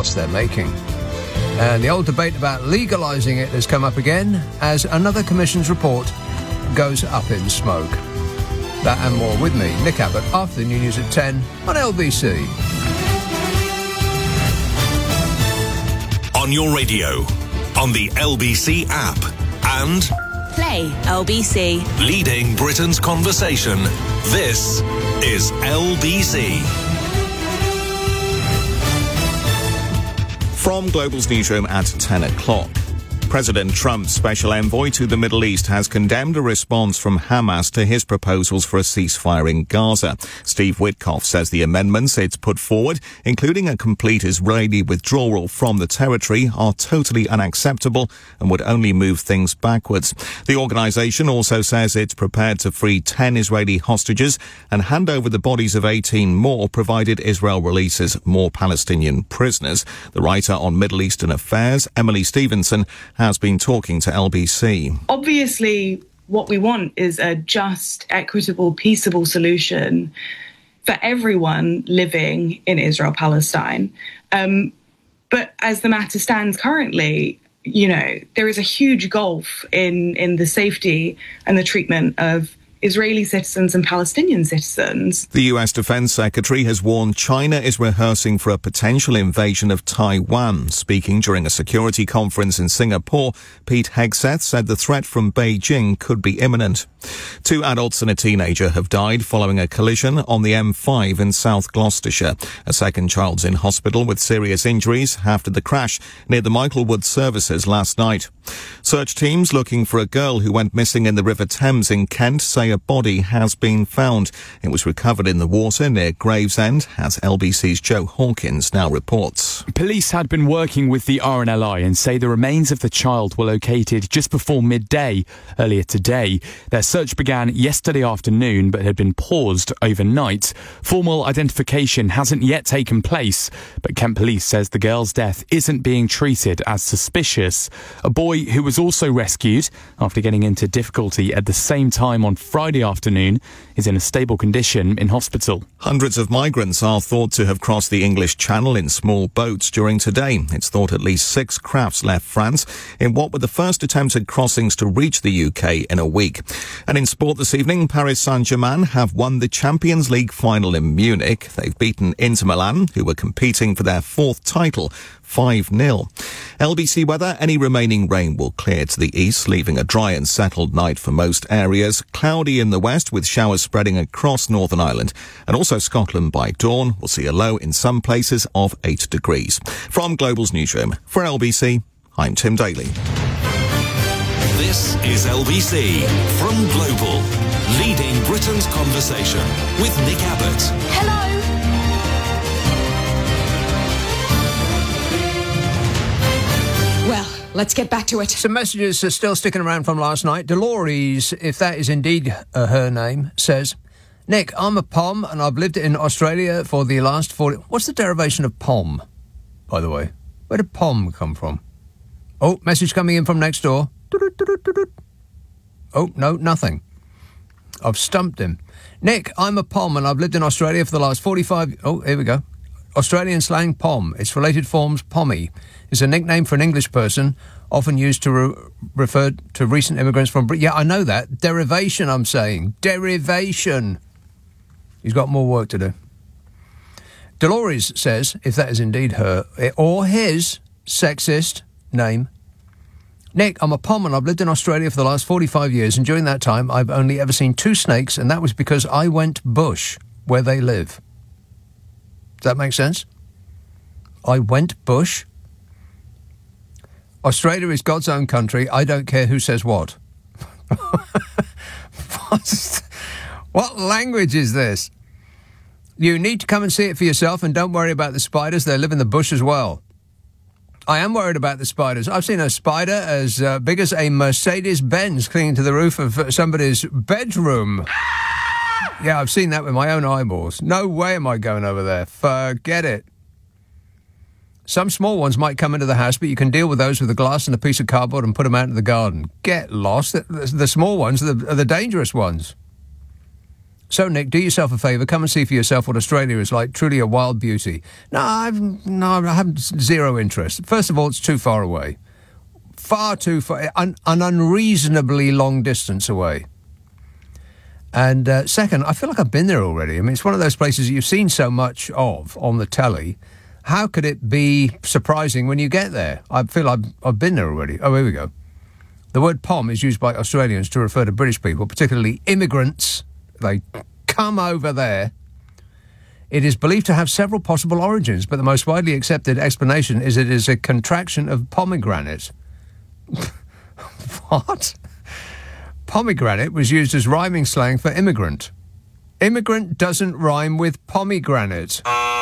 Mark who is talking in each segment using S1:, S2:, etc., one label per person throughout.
S1: costs they're making. And the old debate about legalising it has come up again as another Commission's report goes up in smoke. That and more with me, Nick Abbott, after the new news at 10 on LBC.
S2: On your radio, on the LBC app, and
S3: Play LBC.
S2: Leading Britain's conversation. This is LBC.
S4: From Global's newsroom at 10 o'clock. President Trump's special envoy to the Middle East has condemned a response from Hamas to his proposals for a ceasefire in Gaza. Steve Witkoff says the amendments it's put forward, including a complete Israeli withdrawal from the territory, are totally unacceptable and would only move things backwards. The organisation also says it's prepared to free 10 Israeli hostages and hand over the bodies of 18 more, provided Israel releases more Palestinian prisoners. The writer on Middle Eastern affairs, Emily Stevenson, has been talking to LBC.
S5: Obviously, what we want is a just, equitable, peaceable solution for everyone living in Israel-Palestine. But as the matter stands currently, there is a huge gulf in the safety and the treatment of Israeli citizens and Palestinian citizens.
S4: The US Defense Secretary has warned China is rehearsing for a potential invasion of Taiwan. Speaking during a security conference in Singapore, Pete Hegseth said the threat from Beijing could be imminent. 2 adults and a teenager have died following a collision on the M5 in South Gloucestershire. A second child's in hospital with serious injuries after the crash near the Michaelwood services last night. Search teams looking for a girl who went missing in the River Thames in Kent say a body has been found. It was recovered in the water near Gravesend, as LBC's Joe Hawkins now reports.
S6: Police had been working with the RNLI and say the remains of the child were located just before midday earlier today. Their search began yesterday afternoon but had been paused overnight. Formal identification hasn't yet taken place, but Kent Police says the girl's death isn't being treated as suspicious. A boy who was also rescued after getting into difficulty at the same time on Friday afternoon is in a stable condition in hospital.
S4: Hundreds of migrants are thought to have crossed the English Channel in small boats during today. It's thought at least 6 crafts left France in what were the first attempted crossings to reach the UK in a week. And in sport this evening, Paris Saint-Germain have won the Champions League final in Munich. They've beaten Inter Milan, who were competing for their 4th title, 5-0. LBC weather, any remaining rain will clear to the east, leaving a dry and settled night for most areas. Cloudy in the west with showers spreading across Northern Ireland. And also Scotland by dawn. We'll see a low in some places of 8 degrees. From Global's newsroom, for LBC, I'm Tim Daly.
S2: This is LBC from Global, leading Britain's conversation with Nick Abbott.
S3: Hello.
S7: Well, let's get back to it.
S1: Some messages are still sticking around from last night. Dolores, if that is indeed her name, says, Nick, I'm a POM and I've lived in Australia for the last 40... What's the derivation of POM, by the way? Where did POM come from? Oh, message coming in from next door. Oh, no, nothing. I've stumped him. Nick, I'm a POM and I've lived in Australia for the last 45... Oh, here we go. Australian slang POM. Its related forms pommy. It's a nickname for an English person, often used to refer to recent immigrants from Britain. Yeah, I know that. Derivation, I'm saying. Derivation. He's got more work to do. Dolores says, if that is indeed her or his sexist name, Nick, I'm a POM and I've lived in Australia for the last 45 years, and during that time I've only ever seen 2 snakes, and that was because I went bush where they live. Does that make sense? I went bush. Australia is God's own country. I don't care who says what. What language is this? You need to come and see it for yourself, and don't worry about the spiders. They live in the bush as well. I am worried about the spiders. I've seen a spider as big as a Mercedes-Benz clinging to the roof of somebody's bedroom. Yeah, I've seen that with my own eyeballs. No way am I going over there. Forget it. Some small ones might come into the house, but you can deal with those with a glass and a piece of cardboard and put them out into the garden. Get lost. The small ones are the dangerous ones. So, Nick, do yourself a favour. Come and see for yourself what Australia is like. Truly a wild beauty. No, I have zero interest. First of all, it's too far away. Far too far. An unreasonably long distance away. And second, I feel like I've been there already. I mean, it's one of those places that you've seen so much of on the telly. How could it be surprising when you get there? I feel I've been there already. Oh, here we go. The word POM is used by Australians to refer to British people, particularly immigrants. They come over there. It is believed to have several possible origins, but the most widely accepted explanation is it is a contraction of pomegranate. What? Pomegranate was used as rhyming slang for immigrant. Immigrant doesn't rhyme with pomegranate.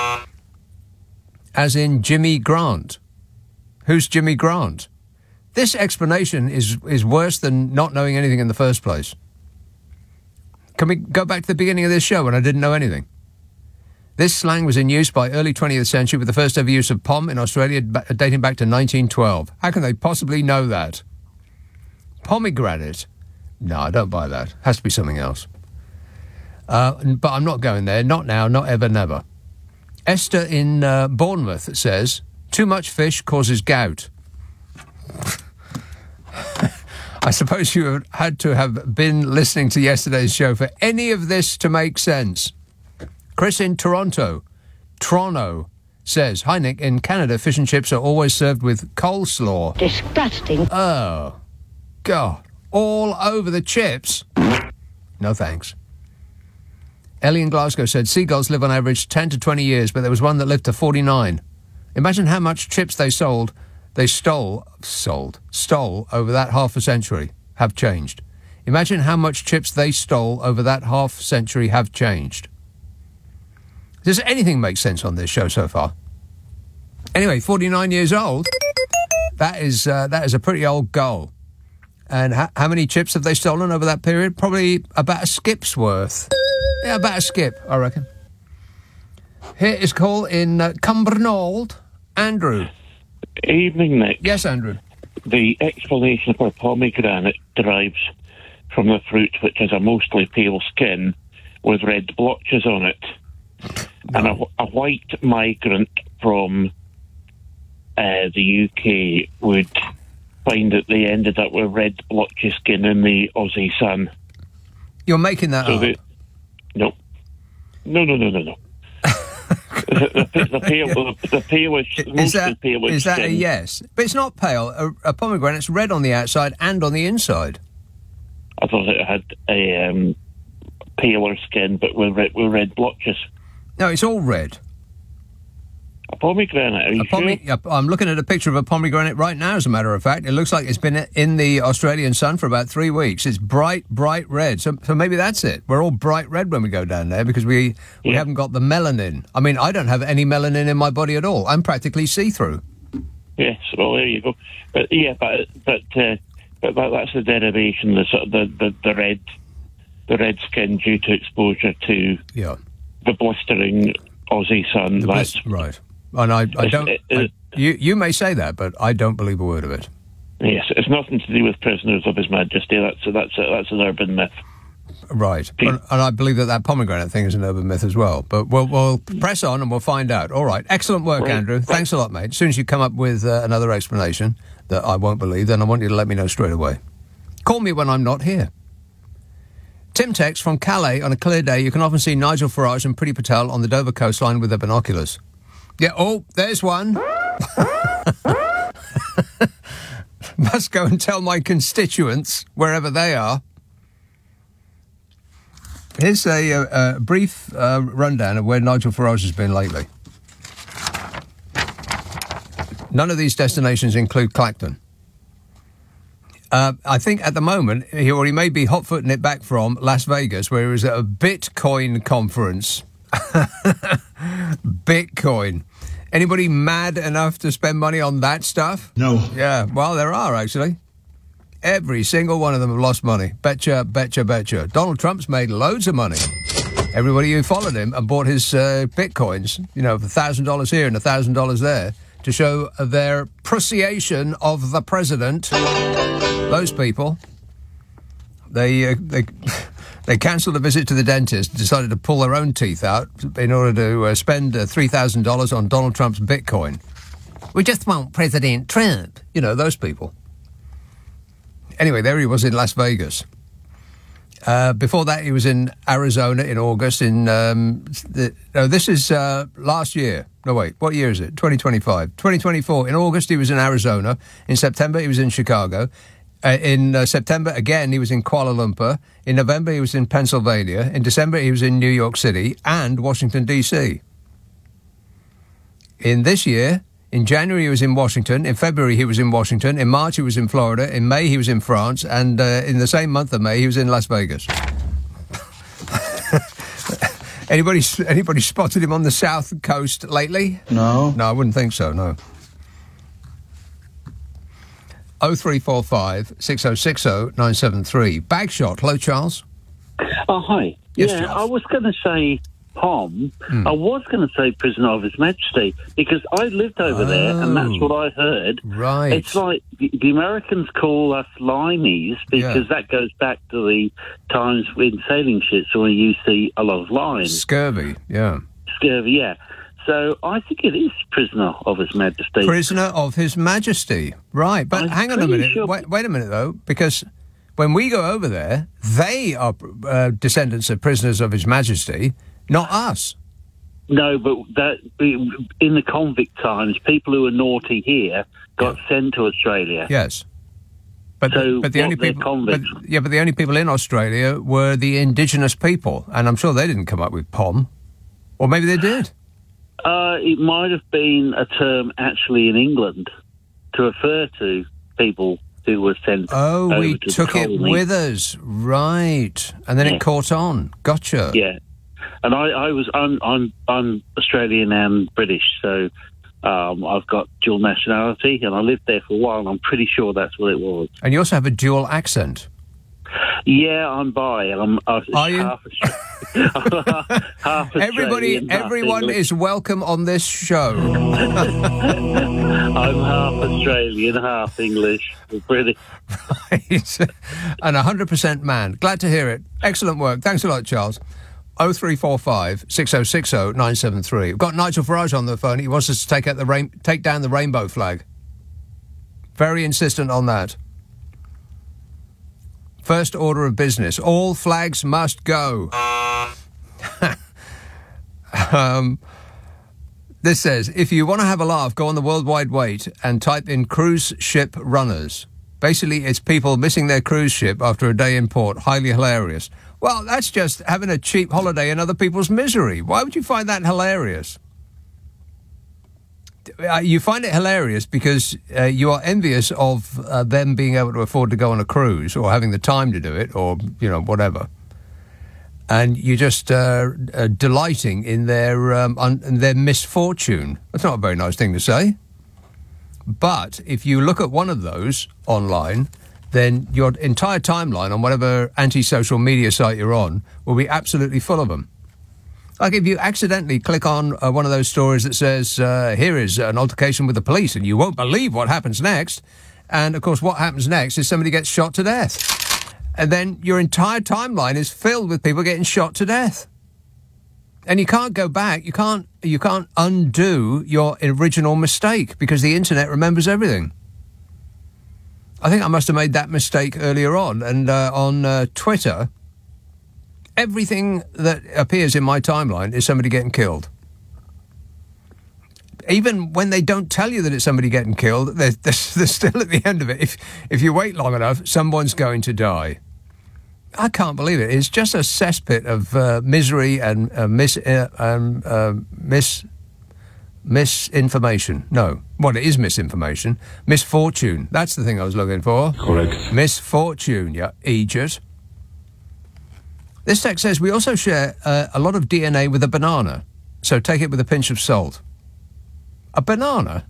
S1: As in Jimmy Grant. Who's Jimmy Grant? This explanation is worse than not knowing anything in the first place. Can we go back to the beginning of this show when I didn't know anything? This slang was in use by early 20th century with the first ever use of POM in Australia dating back to 1912. How can they possibly know that? Pomegranate? No, I don't buy that. Has to be something else. But I'm not going there. Not now, not ever, never. Esther in Bournemouth says, too much fish causes gout. I suppose you had to have been listening to yesterday's show for any of this to make sense. Chris in Toronto says, hi Nick, in Canada fish and chips are always served with coleslaw.
S8: Disgusting.
S1: Oh, God. All over the chips? No thanks. Ellie in Glasgow said, seagulls live on average 10 to 20 years, but there was one that lived to 49. Imagine how much chips they stole over that half a century have changed. Imagine how much chips they stole over that half century have changed. Does anything make sense on this show so far? Anyway, 49 years old. That is a pretty old goal. And how many chips have they stolen over that period? Probably about a skip's worth. Yeah, about a skip, I reckon. Here is a call in Cumbernauld. Andrew.
S9: Evening, Nick.
S1: Yes, Andrew.
S9: The explanation for pomegranate derives from the fruit, which has a mostly pale skin with red blotches on it. No. And a white migrant from the UK would find that they ended up with red blotchy skin in the Aussie sun.
S1: You're making that up?
S9: No. The palish, mostly palish
S1: Is that
S9: skin.
S1: a yes? But it's not pale. A pomegranate's red on the outside and on the inside.
S9: I thought it had a paler skin, but with red blotches.
S1: No, it's all red.
S9: A pomegranate, are you sure?
S1: I'm looking at a picture of a pomegranate right now, as a matter of fact. It looks like it's been in the Australian sun for about 3 weeks. It's bright, bright red. So maybe that's it. We're all bright red when we go down there because we haven't got the melanin. I mean, I don't have any melanin in my body at all. I'm practically see-through.
S9: Yes, well, there you go. But that's the derivation, the red skin due to exposure to the blistering Aussie sun.
S1: That's right. And you may say that, but I don't believe a word of it.
S9: Yes, it's nothing to do with prisoners of His Majesty. That's an urban myth.
S1: Right, and I believe that pomegranate thing is an urban myth as well. But we'll press on and we'll find out. All right, excellent work, Andrew. Thanks a lot, mate. As soon as you come up with another explanation that I won't believe, then I want you to let me know straight away. Call me when I'm not here. Tim texts from Calais, on a clear day, you can often see Nigel Farage and Priti Patel on the Dover coastline with their binoculars. Yeah, oh, there's one. Must go and tell my constituents, wherever they are. Here's a brief rundown of where Nigel Farage has been lately. None of these destinations include Clacton. I think at the moment, he may be hot-footing it back from Las Vegas, where he was at a Bitcoin conference. Bitcoin. Anybody mad enough to spend money on that stuff?
S10: No.
S1: Yeah, well, there are, actually. Every single one of them have lost money. Betcha, betcha, betcha. Donald Trump's made loads of money. Everybody who followed him and bought his Bitcoins, for $1,000 here and $1,000 there, to show their appreciation of the president. Those people, they They cancelled a visit to the dentist and decided to pull their own teeth out in order to spend $3,000 on Donald Trump's Bitcoin. We just want President Trump. You know, those people. Anyway, there he was in Las Vegas. Before that, he was in Arizona in August. This is last year. No, wait, what year is it? 2025. 2024. In August, he was in Arizona. In September, he was in Chicago. In September, again, he was in Kuala Lumpur. In November, he was in Pennsylvania. In December, he was in New York City and Washington, D.C. In this year, in January, he was in Washington. In February, he was in Washington. In March, he was in Florida. In May, he was in France. And in the same month of May, he was in Las Vegas. Anybody spotted him on the south coast lately?
S8: No.
S1: No, I wouldn't think so, no. 0345 6060 973. Bagshot. Hello, Charles.
S10: Oh, hi.
S1: Yes,
S10: yeah,
S1: Charles.
S10: I was going to say POM. I was going to say Prisoner of His Majesty because I lived over there and that's what I heard.
S1: Right.
S10: It's like the Americans call us limeys because that goes back to the times in sailing ships when you see a lot of lime.
S1: Scurvy, yeah.
S10: Scurvy, yeah. So I think it is Prisoner of His Majesty.
S1: Prisoner of His Majesty. Right, but hang on a minute.
S10: Sure.
S1: Wait a minute, though, because when we go over there, they are descendants of prisoners of His Majesty, not us.
S10: No, but that in the convict times, people who were naughty here got sent to Australia.
S1: Yes. But the only people, but the only people in Australia were the indigenous people, and I'm sure they didn't come up with POM. Or maybe they did.
S10: It might have been a term actually in England to refer to people who were sent over
S1: we
S10: to
S1: took
S10: the
S1: it
S10: colony.
S1: with us, right? And then it caught on. Gotcha.
S10: Yeah, and I'm Australian and British, so I've got dual nationality, and I lived there for a while. And I'm pretty sure that's what it was.
S1: And you also have a dual accent.
S10: Yeah, I'm bi.
S1: Are you?
S10: Half Australian,
S1: everyone is welcome on this show.
S10: I'm half Australian, half English, British.
S1: Right. And 100% man. Glad to hear it. Excellent work. Thanks a lot, Charles. 0345 6060 973. We've got Nigel Farage on the phone. He wants us to take down the rainbow flag. Very insistent on that. First order of business. All flags must go. This says, if you want to have a laugh, go on the World Wide Wait and type in cruise ship runners. Basically, it's people missing their cruise ship after a day in port. Highly hilarious. Well, that's just having a cheap holiday in other people's misery. Why would you find that hilarious? You find it hilarious because you are envious of them being able to afford to go on a cruise or having the time to do it or, whatever. And you're just delighting in their misfortune. That's not a very nice thing to say. But if you look at one of those online, then your entire timeline on whatever anti-social media site you're on will be absolutely full of them. Like if you accidentally click on one of those stories that says, here is an altercation with the police, and you won't believe what happens next. And, of course, what happens next is somebody gets shot to death. And then your entire timeline is filled with people getting shot to death. And you can't go back. You can't undo your original mistake because the internet remembers everything. I think I must have made that mistake earlier on. And on Twitter, everything that appears in my timeline is somebody getting killed. Even when they don't tell you that it's somebody getting killed, they're still at the end of it. If you wait long enough, someone's going to die. I can't believe it. It's just a cesspit of misery and misinformation. No. Well, it is misinformation. Misfortune. That's the thing I was looking for.
S8: Correct.
S1: Misfortune, yeah, idiot. This text says, we also share a lot of DNA with a banana, so take it with a pinch of salt. A banana?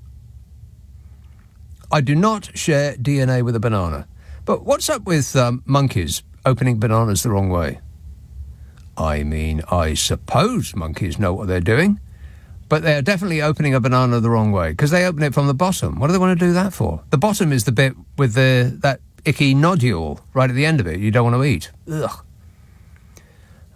S1: I do not share DNA with a banana. But what's up with monkeys opening bananas the wrong way? I mean, I suppose monkeys know what they're doing, but they're definitely opening a banana the wrong way, because they open it from the bottom. What do they want to do that for? The bottom is the bit with that icky nodule right at the end of it you don't want to eat. Ugh.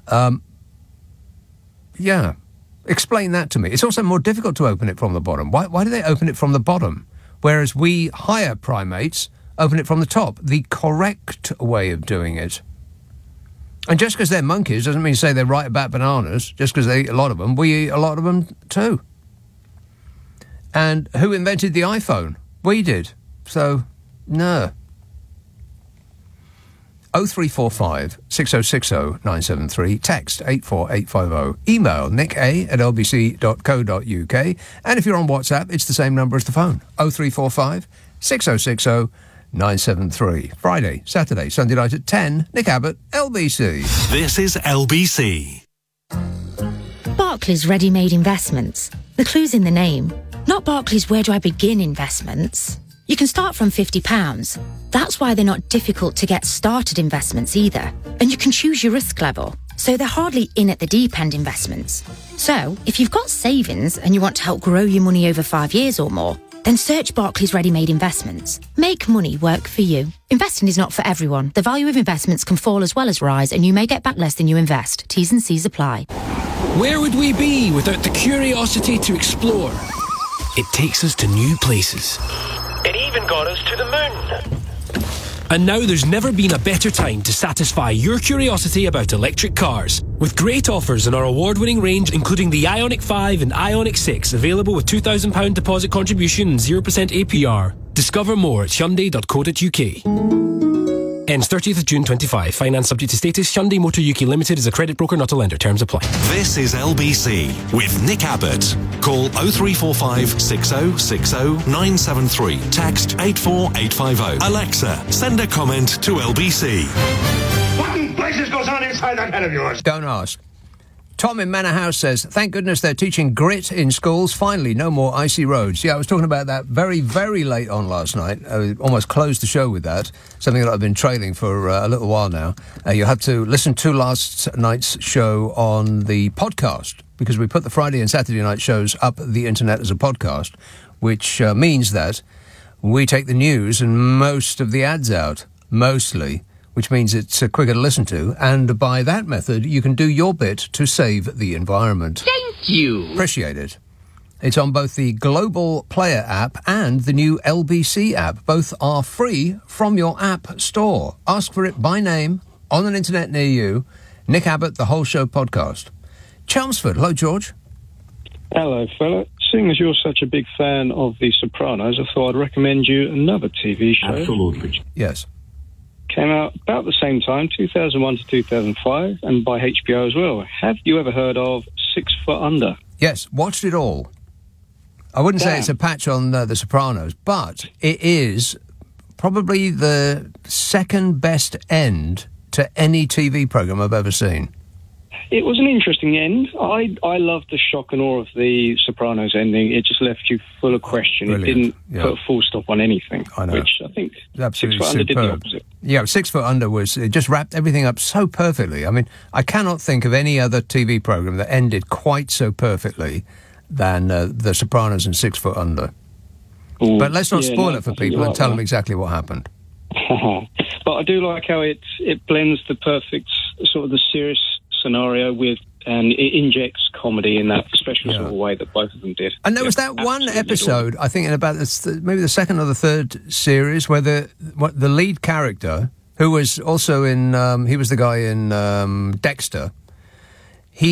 S1: Yeah. Explain that to me. It's also more difficult to open it from the bottom. Why do they open it from the bottom? Whereas we higher primates open it from the top. The correct way of doing it. And just because they're monkeys doesn't mean to say they're right about bananas. Just because they eat a lot of them, we eat a lot of them too. And who invented the iPhone? We did. So, no. 0345 6060 973. Text 84850. Email nicka@lbc.co.uk. And if you're on WhatsApp, it's the same number as the phone. 0345 6060 973. Friday, Saturday, Sunday night at 10. Nick Abbott, LBC.
S2: This is LBC.
S8: Barclays Ready-Made Investments. The clue's in the name. Not Barclays Where Do I Begin Investments. You can start from £50. That's why they're not difficult to get started investments either. And you can choose your risk level. So they're hardly in at the deep end investments. So if you've got savings and you want to help grow your money over 5 years or more, then search Barclays Ready-Made Investments. Make money work for you. Investing is not for everyone. The value of investments can fall as well as rise, and you may get back less than you invest. T's and C's apply.
S11: Where would we be without the curiosity to explore? It takes us to new places.
S12: It even got us to the moon.
S11: And now there's never been a better time to satisfy your curiosity about electric cars. With great offers in our award-winning range, including the Ioniq 5 and Ioniq 6, available with £2,000 deposit contribution and 0% APR. Discover more at Hyundai.co.uk. Ends 30th of June 25. Finance subject to status. Hyundai Motor UK Limited is a credit broker, not a lender. Terms apply.
S2: This is LBC with Nick Abbott. Call 0345 6060 973. Text 84850. Alexa, send a comment to LBC.
S13: What in places goes on inside that head of yours?
S1: Don't ask. Tom in Manor House says, thank goodness they're teaching grit in schools. Finally, no more icy roads. Yeah, I was talking about that very, very late on last night. I almost closed the show with that, something that I've been trailing for a little while now. You'll have to listen to last night's show on the podcast, because we put the Friday and Saturday night shows up the internet as a podcast, which means that we take the news and most of the ads out, mostly, which means it's quicker to listen to, and by that method, you can do your bit to save the environment.
S12: Thank you.
S1: Appreciate it. It's on both the Global Player app and the new LBC app. Both are free from your app store. Ask for it by name on an internet near you. Nick Abbott, The Whole Show podcast. Chelmsford. Hello, George.
S14: Hello, fella. Seeing as you're such a big fan of The Sopranos, I thought I'd recommend you another TV show.
S1: Absolutely. Yes.
S14: Came out about the same time, 2001 to 2005, and by HBO as well. Have you ever heard of 6 Foot Under?
S1: Yes, watched it all. I wouldn't say it's a patch on The Sopranos, but it is probably the second best end to any TV programme I've ever seen.
S14: It was an interesting end. I loved the shock and awe of the Sopranos ending. It just left you full of question. Brilliant. It didn't put a full stop on anything.
S1: I know.
S14: Which I think
S1: absolutely
S14: 6 Foot Under
S1: superb.
S14: did the opposite.
S1: Yeah, 6 Foot Under it just wrapped everything up so perfectly. I mean, I cannot think of any other TV programme that ended quite so perfectly than The Sopranos and 6 Foot Under.
S14: Ooh,
S1: but let's not spoil it for
S14: I think
S1: people
S14: you're
S1: and tell
S14: right,
S1: them exactly what happened.
S14: But I do like how it blends the perfect sort of the serious scenario with, and it injects comedy in that special sort of way that both of them did.
S1: And there was that one episode, I think, in about maybe the second or the third series, where the lead character, who was also in, he was the guy in Dexter. He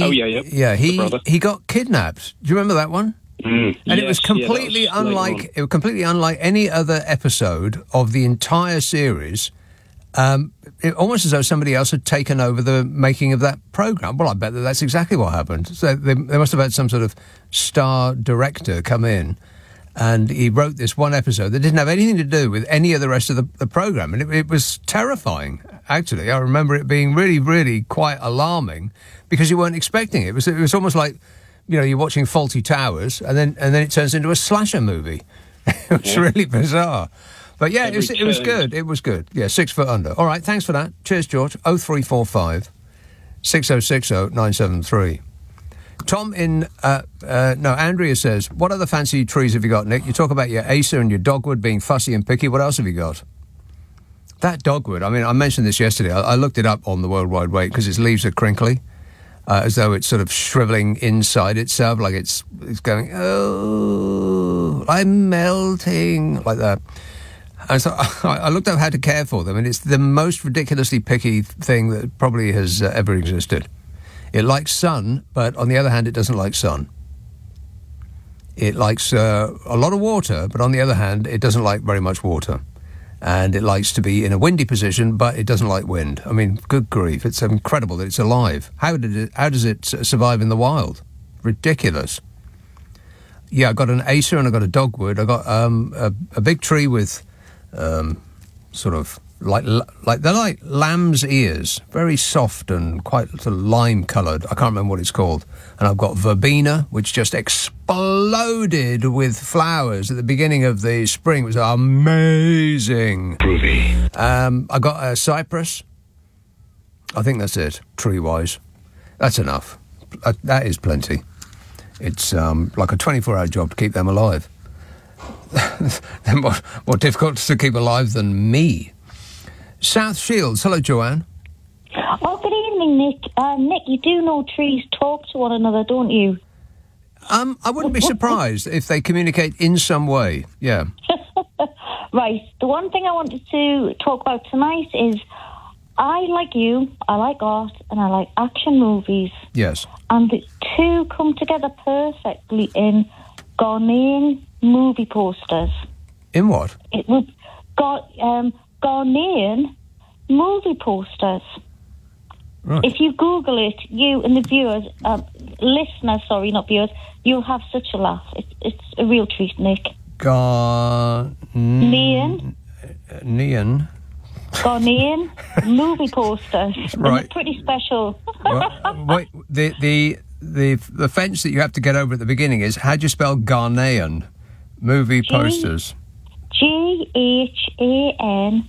S1: got kidnapped. Do you remember that one? And it was completely unlike any other episode of the entire series. Almost as though somebody else had taken over the making of that program. Well, I bet that's exactly what happened. So they must have had some sort of star director come in, and he wrote this one episode that didn't have anything to do with any of the rest of the program, and it was terrifying. Actually, I remember it being really, really quite alarming because you weren't expecting it. It was almost like, you know, you're watching Fawlty Towers, and then it turns into a slasher movie. It was really bizarre. But yeah, it was good. It was good. Yeah, 6 Foot Under. All right, thanks for that. Cheers, George. 0345 6060 973. Tom in Andrea says, what other fancy trees have you got, Nick? You talk about your Acer and your dogwood being fussy and picky. What else have you got? That dogwood, I mean, I mentioned this yesterday. I looked it up on the World Wide Web because its leaves are crinkly. as though it's sort of shriveling inside itself, like it's going, oh, I'm melting, like that. And so I looked up how to care for them, and it's the most ridiculously picky thing that probably has ever existed. It likes sun, but on the other hand, it doesn't like sun. It likes a lot of water, but on the other hand, it doesn't like very much water. And it likes to be in a windy position, but it doesn't like wind. I mean, good grief, it's incredible that it's alive. How does it survive in the wild? Ridiculous. Yeah, I got an acer and I got a dogwood. I got a big tree with sort of they're like lamb's ears, very soft and quite sort of lime-coloured. I can't remember what it's called. And I've got verbena, which just exploded with flowers at the beginning of the spring. It was amazing.
S13: Groovy.
S1: I got a cypress. I think that's it, tree-wise. That's enough. That is plenty. It's like a 24-hour job to keep them alive. They're more difficult to keep alive than me. South Shields. Hello, Joanne.
S15: Oh, good evening, Nick. Nick, you do know trees talk to one another, don't you?
S1: I wouldn't be surprised if they communicate in some way. Yeah.
S15: Right. The one thing I wanted to talk about tonight is I like you, I like art, and I like action movies.
S1: Yes.
S15: And the two come together perfectly in Ghanaian movie posters.
S1: In what?
S15: It would Ghanaian movie posters.
S1: Right.
S15: If you Google it, you and the viewers, listeners, sorry, not viewers, you'll have such a laugh. It's a real treat, Nick.
S1: Ghanaian
S15: movie posters.
S1: Right.
S15: They're pretty special.
S1: Wait, the fence that you have to get over at the beginning is, how do you spell Ghanaian movie posters?
S15: Ghan.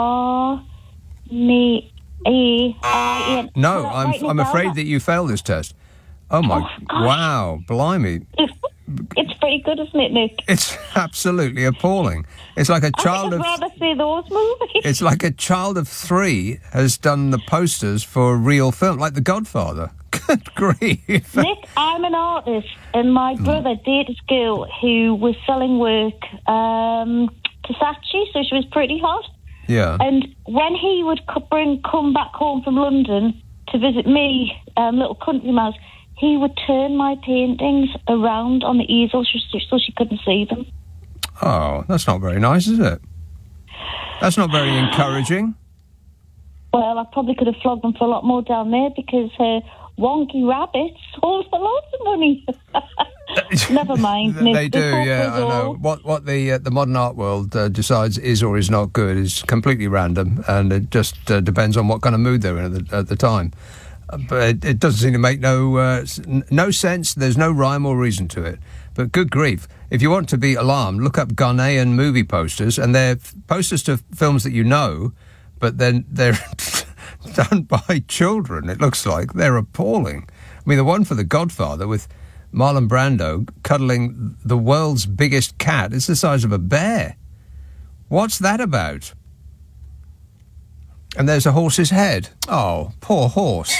S1: No, I'm afraid that you failed this test. Oh my! Wow, blimey!
S15: It's pretty good, isn't it, Nick?
S1: It's absolutely appalling. It's like a child of.
S15: I'd rather see those movies.
S1: It's like a child of 3 has done the posters for a real film, like The Godfather. Good grief!
S15: Nick, I'm an artist, and my brother dated a girl who was selling work to Saatchi, so she was pretty hot.
S1: Yeah.
S15: And when he would come back home from London to visit me, little country mouse, he would turn my paintings around on the easel so she couldn't see them.
S1: Oh, that's not very nice, is it? That's not very encouraging.
S15: Well, I probably could have flogged them for a lot more down there because wonky rabbits sold for lots of money. Never mind.
S1: They do, yeah, I know. What the modern art world decides is or is not good is completely random, and it just depends on what kind of mood they're in at the time. But it doesn't seem to make no sense. There's no rhyme or reason to it. But good grief, if you want to be alarmed, look up Ghanaian movie posters, and they're posters to films that you know, but then they're done by children, it looks like. They're appalling. I mean, the one for The Godfather with Marlon Brando cuddling the world's biggest cat is the size of a bear. What's that about? And there's a horse's head. Oh, poor horse.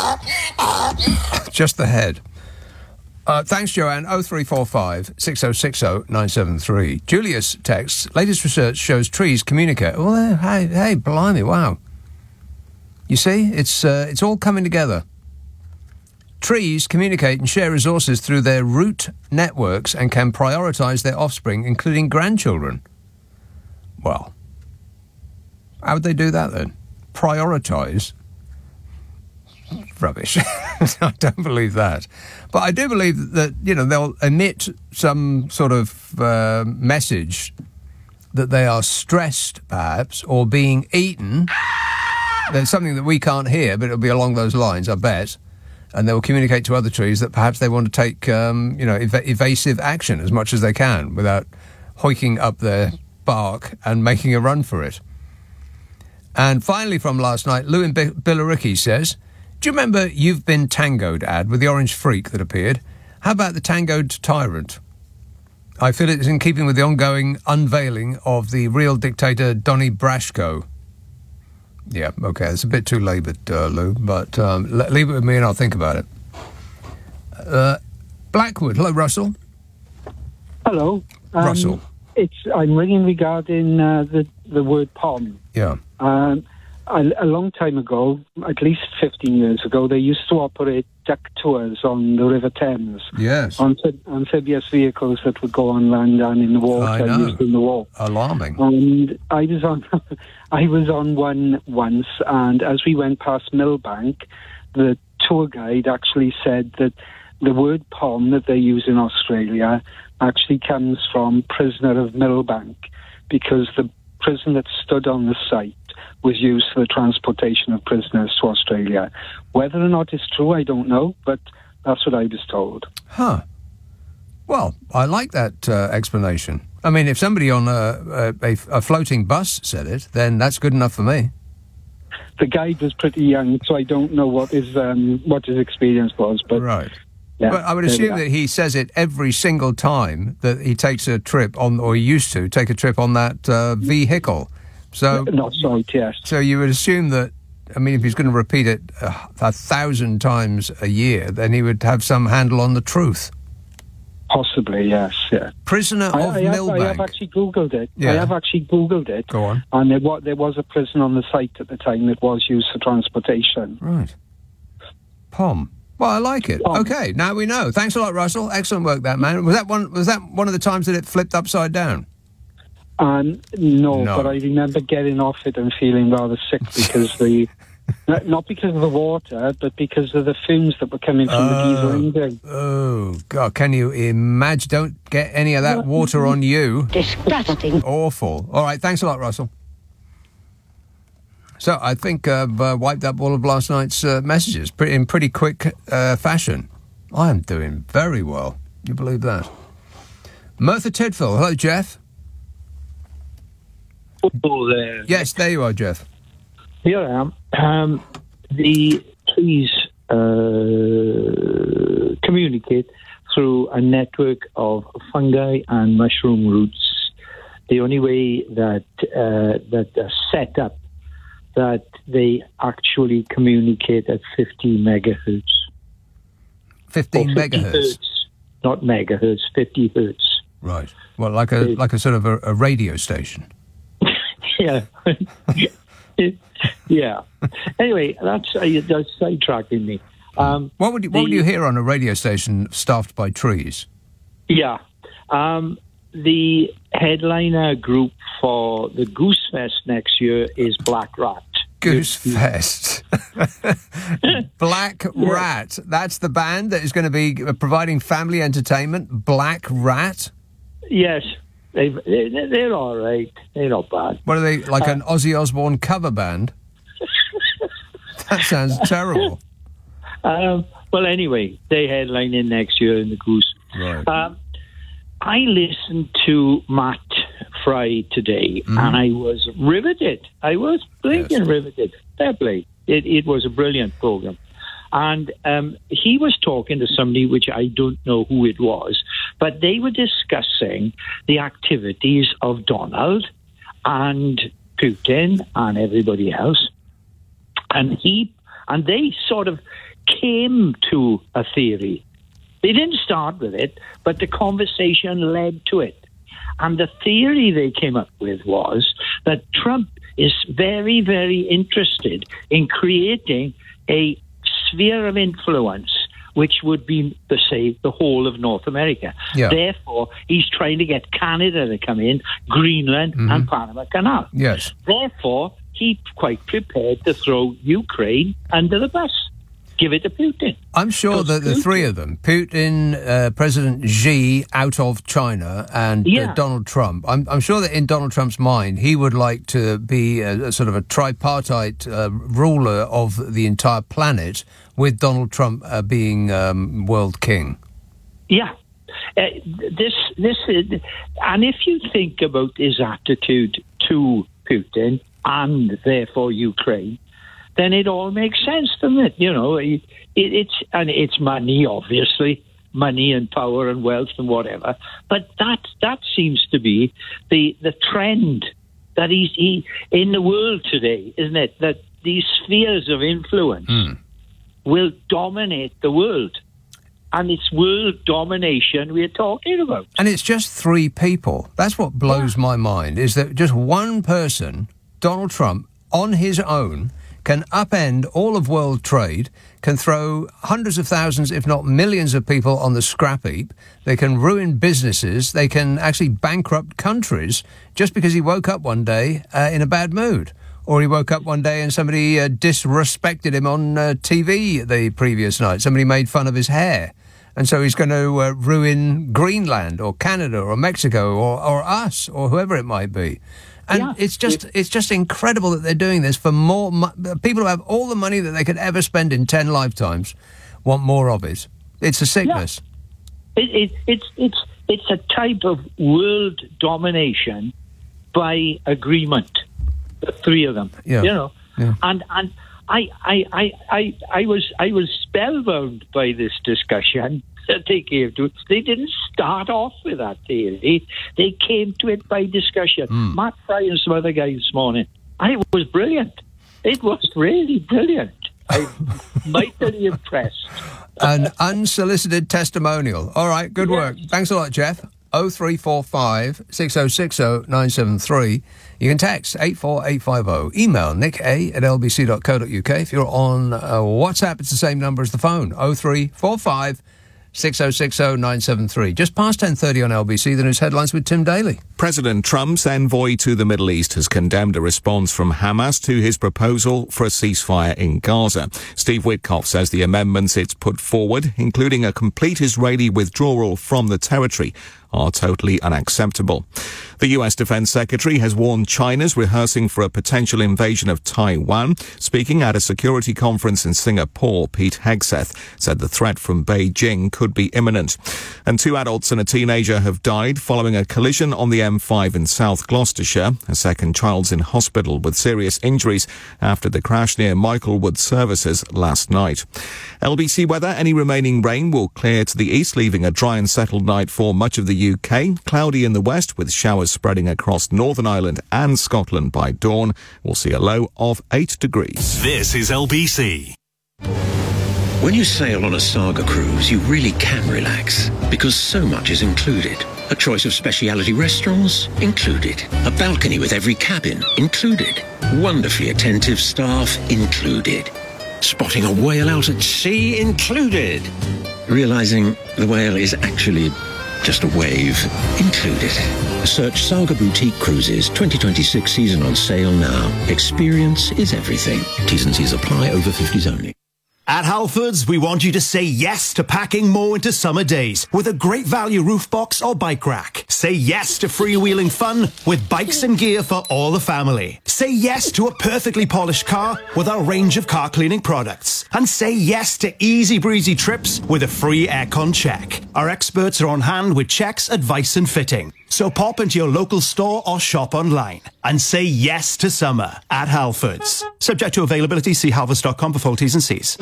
S1: Just the head. Thanks, Joanne. 0345 6060 973. Julius texts, latest research shows trees communicate. Well, hey, blimey, wow. You see, it's all coming together. Trees communicate and share resources through their root networks and can prioritise their offspring, including grandchildren. Well, how would they do that then? Prioritise? Rubbish. I don't believe that. But I do believe that, they'll emit some sort of message that they are stressed, perhaps, or being eaten. There's something that we can't hear, but it'll be along those lines, I bet. And they will communicate to other trees that perhaps they want to take, evasive action as much as they can without hoiking up their bark and making a run for it. And finally from last night, Lou in Billericay says, do you remember You've Been Tangoed ad with the orange freak that appeared? How about the tangoed tyrant? I feel it is in keeping with the ongoing unveiling of the real dictator Donnie Brasco. Yeah, okay. It's a bit too laboured, Lou, but leave it with me and I'll think about it. Blackwood. Hello, Russell.
S16: Hello.
S1: Russell.
S16: I'm ringing regarding the word POM.
S1: Yeah.
S16: A long time ago, at least 15 years ago, they used to operate duck tours on the River Thames.
S1: Yes.
S16: Amphibious vehicles that would go on land and in the water, used in the war.
S1: Alarming.
S16: And I was on one once, and as we went past Millbank, the tour guide actually said that the word POM that they use in Australia actually comes from prisoner of Millbank, because the prison that stood on the site was used for the transportation of prisoners to Australia. Whether or not it's true, I don't know, but that's what I was told.
S1: Huh. Well, I like that explanation. I mean, if somebody on a floating bus said it, then that's good enough for me.
S16: The guide was pretty young, so I don't know what his experience was. But
S1: right.
S16: Yeah,
S1: but I would assume that he says it every single time that he takes a trip on, or he used to take a trip on that vehicle. So
S16: not right, yes.
S1: So you would assume that, I mean, if he's going to repeat it 1,000 times a year, then he would have some handle on the truth.
S16: Possibly, yes. Yeah.
S1: Prisoner of Millbank.
S16: I have actually Googled it.
S1: Yeah.
S16: I have actually Googled it.
S1: Go on.
S16: And there was a prison on the site at the time that was used for transportation.
S1: Right. POM. Well, I like it.
S16: POM.
S1: Okay, now we know. Thanks a lot, Russell. Excellent work, that man. Was that one of the times that it flipped upside down?
S16: No, but I remember getting off it and feeling rather sick because not because of the water, but because of the fumes that were coming from the diesel engine.
S1: Oh, God, can you imagine? Don't get any of that water on you.
S15: Disgusting.
S1: Awful. All right, thanks a lot, Russell. So I think I've wiped up all of last night's messages in pretty quick fashion. I am doing very well. You believe that? Merthyr Tydfil. Hello, Jeff.
S17: Hello there.
S1: Yes, there you are, Jeff.
S17: Here I am. The trees communicate through a network of fungi and mushroom roots. The only way that they're set up, that they actually communicate at 50 megahertz.
S1: 15 megahertz?
S17: Hertz, not megahertz, 50 hertz.
S1: Right. Well, like a sort of a radio station.
S17: Yeah. Yeah. Anyway, that's sidetracking me.
S1: What would you hear on a radio station staffed by trees?
S17: Yeah. The headliner group for the Goose Fest next year is Black Rat.
S1: Goose Fest. Black Rat. That's the band that is going to be providing family entertainment. Black Rat?
S17: Yes. They're all right. They're not bad.
S1: What are they, like an Ozzy Osbourne cover band? That sounds terrible.
S17: Well, anyway, they headlining next year in the Goose.
S1: Right.
S17: I listened to Matt Fry today, and I was riveted. I was blinking riveted. Fair play. It was a brilliant program. And he was talking to somebody, which I don't know who it was, but they were discussing the activities of Donald and Putin and everybody else. And they sort of came to a theory. They didn't start with it, but the conversation led to it. And the theory they came up with was that Trump is very, very interested in creating a sphere of influence which would be, say, the whole of North America.
S1: Yeah.
S17: Therefore, he's trying to get Canada to come in, Greenland, and Panama Canal.
S1: Yes.
S17: Therefore, he's quite prepared to throw Ukraine under the bus. Give it to Putin.
S1: I'm sure that the three of them, Putin, President Xi out of China, and Donald Trump, I'm sure that in Donald Trump's mind, he would like to be a sort of a tripartite ruler of the entire planet, with Donald Trump being world king.
S17: Yeah. This is, and if you think about his attitude to Putin and therefore Ukraine, then it all makes sense, doesn't it? You know, it's money, obviously, money and power and wealth and whatever. But that seems to be the trend that he in the world today, isn't it? That these spheres of influence will dominate the world. And it's world domination we're talking about.
S1: And it's just 3 people. That's what blows my mind, is that just one person, Donald Trump, on his own, can upend all of world trade, can throw hundreds of thousands, if not millions of people on the scrap heap. They can ruin businesses. They can actually bankrupt countries just because he woke up one day in a bad mood. Or he woke up one day and somebody disrespected him on TV the previous night. Somebody made fun of his hair. And so he's going to ruin Greenland or Canada or Mexico or us or whoever it might be. And it's just incredible that they're doing this for more people who have all the money that they could ever spend in 10 lifetimes want more of it. It's a sickness.
S17: Yeah. It's a type of world domination by agreement. The 3 of them, you know, and I was spellbound by this discussion that they came to. They didn't start off with that theory. They came to it by discussion. Matt Fry and some other guys this morning, and it was brilliant. It was really brilliant. I'm mightily impressed.
S1: An unsolicited testimonial. All right, good work. Thanks a lot, Jeff. 0345 6060 973. You can text 84850. Email nick@lbc.co.uk. If you're on WhatsApp, it's the same number as the phone. 0345 6060 973. Just past 10:30 on LBC, the news headlines with Tim Daly.
S4: President Trump's envoy to the Middle East has condemned a response from Hamas to his proposal for a ceasefire in Gaza. Steve Witkoff says the amendments it's put forward, including a complete Israeli withdrawal from the territory, are totally unacceptable. The US Defense Secretary has warned China's rehearsing for a potential invasion of Taiwan. Speaking at a security conference in Singapore, Pete Hegseth said the threat from Beijing could be imminent. And 2 adults and a teenager have died following a collision on the M5 in South Gloucestershire. A second child's in hospital with serious injuries after the crash near Michaelwood Services last night. LBC weather, any remaining rain will clear to the east, leaving a dry and settled night for much of the UK. Cloudy in the west with showers spreading across Northern Ireland and Scotland by dawn. We'll see a low of 8 degrees.
S2: This is LBC.
S12: When you sail on a Saga cruise, you really can relax because so much is included. A choice of specialty restaurants? Included. A balcony with every cabin? Included. Wonderfully attentive staff? Included. Spotting a whale out at sea? Included. Realizing the whale is actually just a wave? Included. Search Saga Boutique Cruises 2026 season on sale now. Experience is everything. T's and C's apply. Over 50s only.
S18: At Halfords, we want you to say yes to packing more into summer days with a great value roof box or bike rack. Say yes to freewheeling fun with bikes and gear for all the family. Say yes to a perfectly polished car with our range of car cleaning products. And say yes to easy breezy trips with a free aircon check. Our experts are on hand with checks, advice and fitting. So pop into your local store or shop online and say yes to summer at Halfords. Subject to availability, see halfords.com for full T's and C's.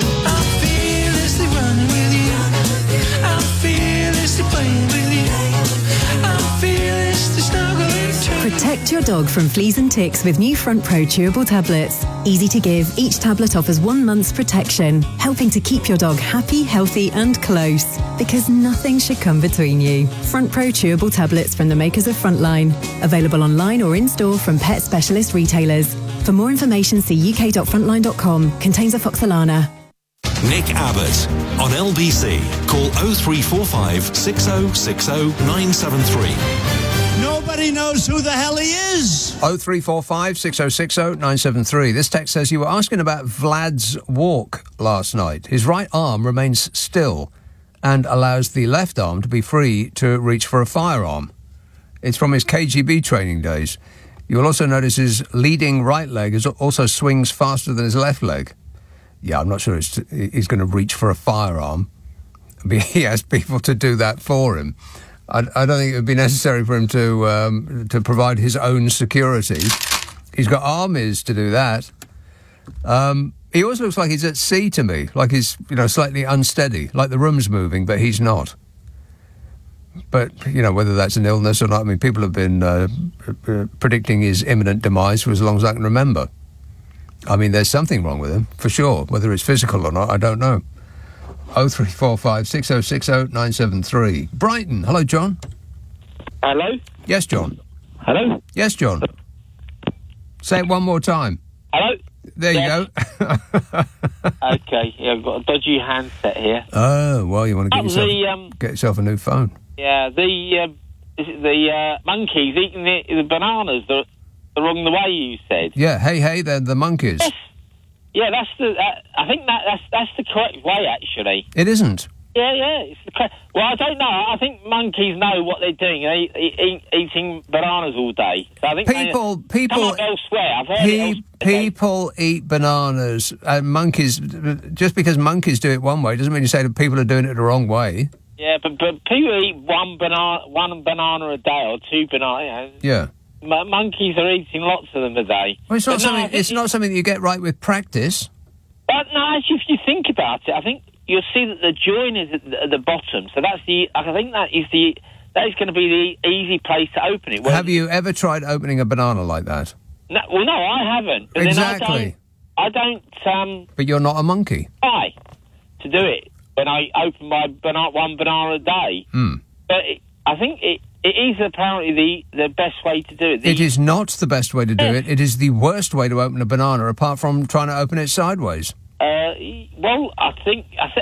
S19: Protect your dog from fleas and ticks with new Front Pro chewable tablets. Easy to give, each tablet offers 1 month's protection, helping to keep your dog happy, healthy and close. Because nothing should come between you. Front Pro chewable tablets from the makers of Frontline. Available online or in-store from pet specialist retailers. For more information, see uk.frontline.com. Contains afoxolana.
S2: Nick Abbott on LBC. Call 0345 6060 973.
S20: Nobody knows who the hell he is.
S1: 0345 6060 973. This text says you were asking about Vlad's walk last night. His right arm remains still and allows the left arm to be free to reach for a firearm. It's from his KGB training days. You'll also notice his leading right leg also swings faster than his left leg. Yeah, I'm not sure he's going to reach for a firearm. He has people to do that for him. I don't think it would be necessary for him to provide his own security. He's got armies to do that. He also looks like he's at sea to me, like he's slightly unsteady, like the room's moving, but he's not. But, whether that's an illness or not, I mean, people have been predicting his imminent demise for as long as I can remember. I mean, there's something wrong with him, for sure. Whether it's physical or not, I don't know. 0345 6060 973. Brighton. Hello, John.
S21: Hello?
S1: Yes, John.
S21: Hello?
S1: Yes, John. Say it one more time.
S21: Hello?
S1: There you go.
S21: Okay, yeah, I've got a dodgy handset here.
S1: Oh, well, you want to get yourself a new phone.
S21: Yeah, the monkeys eating the bananas the wrong way, you said.
S1: Yeah, hey, they're the monkeys.
S21: Yes. Yeah, that's I think that's the correct way, actually.
S1: It isn't.
S21: Yeah, it's the correct. Well, I don't know. I think monkeys know what they're doing. Eating bananas all day. So I think
S1: people
S21: come up elsewhere. I've heard
S1: people eat bananas, and monkeys. Just because monkeys do it one way doesn't mean you say that people are doing it the wrong way.
S21: Yeah, but people eat one banana a day or two bananas.
S1: Yeah.
S21: Monkeys are eating lots of them a day.
S1: Well, it's not something. It's not something that you get right with practice.
S21: But no, actually, if you think about it, I think you'll see that the join is at the bottom. So I think that is going to be the easy place to open it.
S1: Have you ever tried opening a banana like that?
S21: No, well, no, I haven't. But
S1: exactly.
S21: Then I don't.
S1: But you're not a monkey.
S21: Try to do it when I open my one banana a day. But I think it is apparently the best way to do it.
S1: It is not the best way to do it. It is the worst way to open a banana, apart from trying to open it sideways.
S21: Well, I think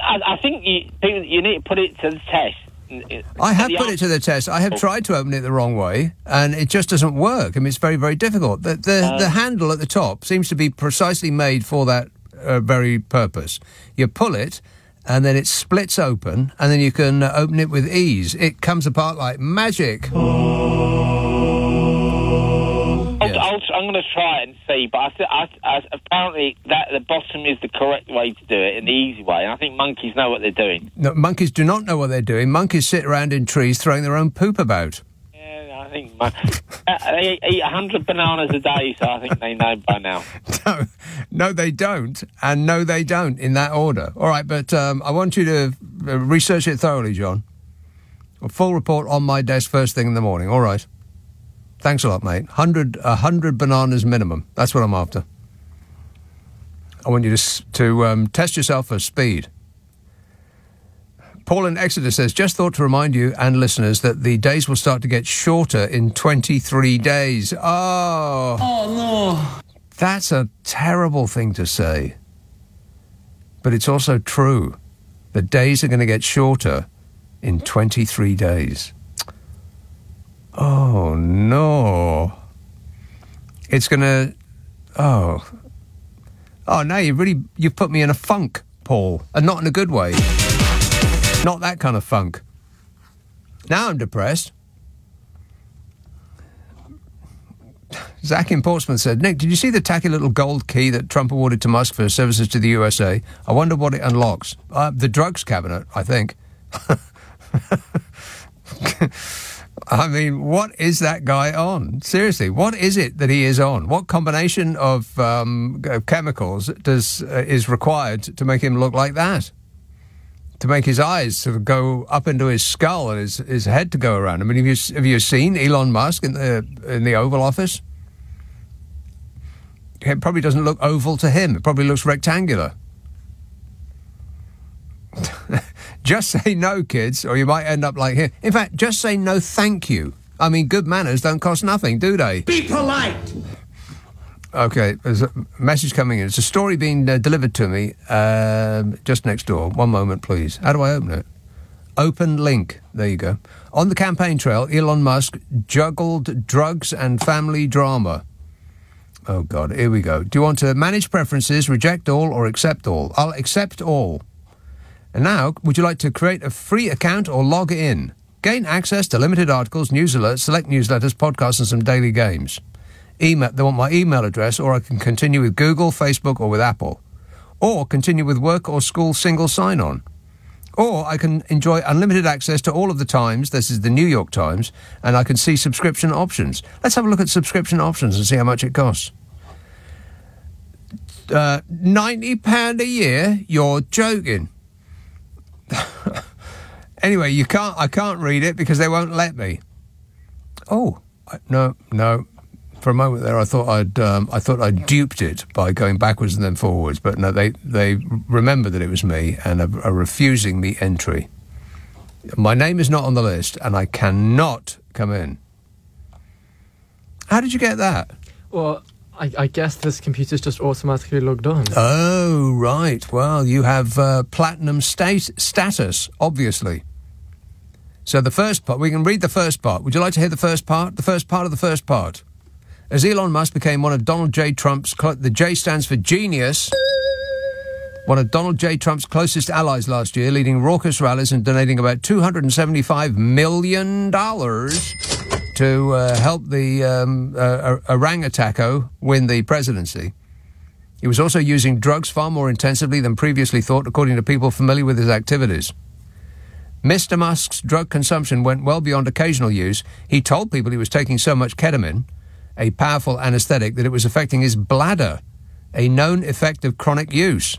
S21: you need to put it to the test.
S1: I have put it to the test. I have tried to open it the wrong way, and it just doesn't work. I mean, it's very, very difficult. The handle at the top seems to be precisely made for that very purpose. You pull it, and then it splits open, and then you can open it with ease. It comes apart like magic.
S21: I'm going to try it and see, but I apparently that the bottom is the correct way to do it and the easy way, and I think monkeys know what they're doing.
S1: No, monkeys do not know what they're doing. Monkeys sit around in trees throwing their own poop about.
S21: Yeah, I think they eat 100 bananas a day, so I think they know by now.
S1: No, they don't, and no, they don't, in that order. All right, but I want you to research it thoroughly, John. A full report on my desk first thing in the morning, all right? Thanks a lot, mate. 100 bananas minimum. That's what I'm after. I want you to test yourself for speed. Paul in Exeter says, just thought to remind you and listeners that the days will start to get shorter in 23 days. Oh no. That's a terrible thing to say. But it's also true. The days are going to get shorter in 23 days. Oh, no. It's going to... Oh, now you've put me in a funk, Paul. And not in a good way. Not that kind of funk. Now I'm depressed. Zach in Portsmouth said, Nick, did you see the tacky little gold key that Trump awarded to Musk for his services to the USA? I wonder what it unlocks. The drugs cabinet, I think. I mean, what is that guy on? Seriously, what is it that he is on? What combination of chemicals is required to make him look like that? To make his eyes sort of go up into his skull and his head to go around. I mean, have you seen Elon Musk in the Oval Office? It probably doesn't look oval to him. It probably looks rectangular. Just say no, kids, or you might end up like here. In fact, just say no thank you. I mean, good manners don't cost nothing, do they?
S20: Be polite!
S1: Okay, there's a message coming in. It's a story being delivered to me just next door. One moment, please. How do I open it? Open link. There you go. On the campaign trail, Elon Musk juggled drugs and family drama. Oh, God, here we go. Do you want to manage preferences, reject all, or accept all? I'll accept all. And now, would you like to create a free account or log in? Gain access to limited articles, news alerts, select newsletters, podcasts, and some daily games. They want my email address, or I can continue with Google, Facebook, or with Apple. Or continue with work or school single sign-on. Or I can enjoy unlimited access to all of the Times, this is the New York Times, and I can see subscription options. Let's have a look at subscription options and see how much it costs. £90 a year? You're joking. Anyway, I can't read it because they won't let me. Oh, no. For a moment there, I thought I'd duped it by going backwards and then forwards. But no, they remember that it was me and are refusing me entry. My name is not on the list, and I cannot come in. How did you get that?
S5: Well, I guess this computer's just automatically logged on.
S1: Oh, right. Well, you have platinum status, obviously. So the first part, we can read the first part. Would you like to hear the first part? The first part of the first part. As Elon Musk became one of Donald J. Trump's... The J stands for genius... One of Donald J. Trump's closest allies last year, leading raucous rallies and donating about $275 million to help the orangutango win the presidency. He was also using drugs far more intensively than previously thought, according to people familiar with his activities. Mr. Musk's drug consumption went well beyond occasional use. He told people he was taking so much ketamine, a powerful anesthetic, that it was affecting his bladder, a known effect of chronic use.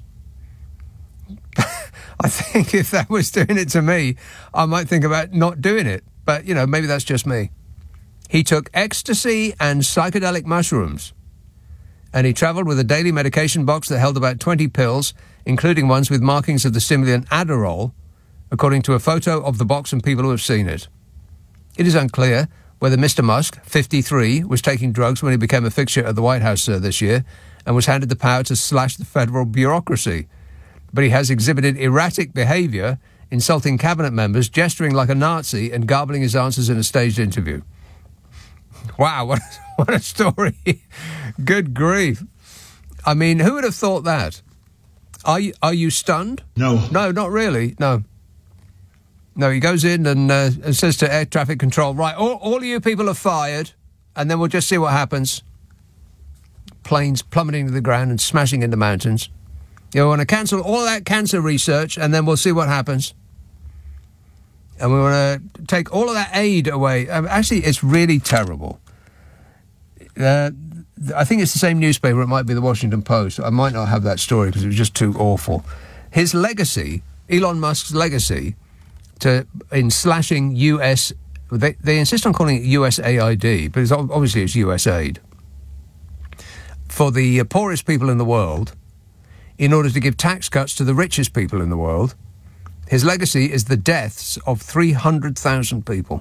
S1: I think if that was doing it to me, I might think about not doing it. But, you know, maybe that's just me. He took ecstasy and psychedelic mushrooms. And he travelled with a daily medication box that held about 20 pills, including ones with markings of the stimulant Adderall, according to a photo of the box and people who have seen it. It is unclear whether Mr. Musk, 53, was taking drugs when he became a fixture at the White House this year and was handed the power to slash the federal bureaucracy. But he has exhibited erratic behaviour, insulting cabinet members, gesturing like a Nazi and garbling his answers in a staged interview. Wow, what a story. Good grief. I mean, who would have thought that? Are you stunned?
S20: No.
S1: No, not really, no. No, he goes in and says to air traffic control, right, all of you people are fired, and then we'll just see what happens. Planes plummeting to the ground and smashing into mountains. You want to cancel all that cancer research, and then we'll see what happens. And we want to take all of that aid away. Actually, it's really terrible. I think it's the same newspaper. It might be the Washington Post. I might not have that story because it was just too awful. His legacy, Elon Musk's legacy, in slashing US... They insist on calling it USAID, but obviously it's USAID. For the poorest people in the world, in order to give tax cuts to the richest people in the world, his legacy is the deaths of 300,000 people.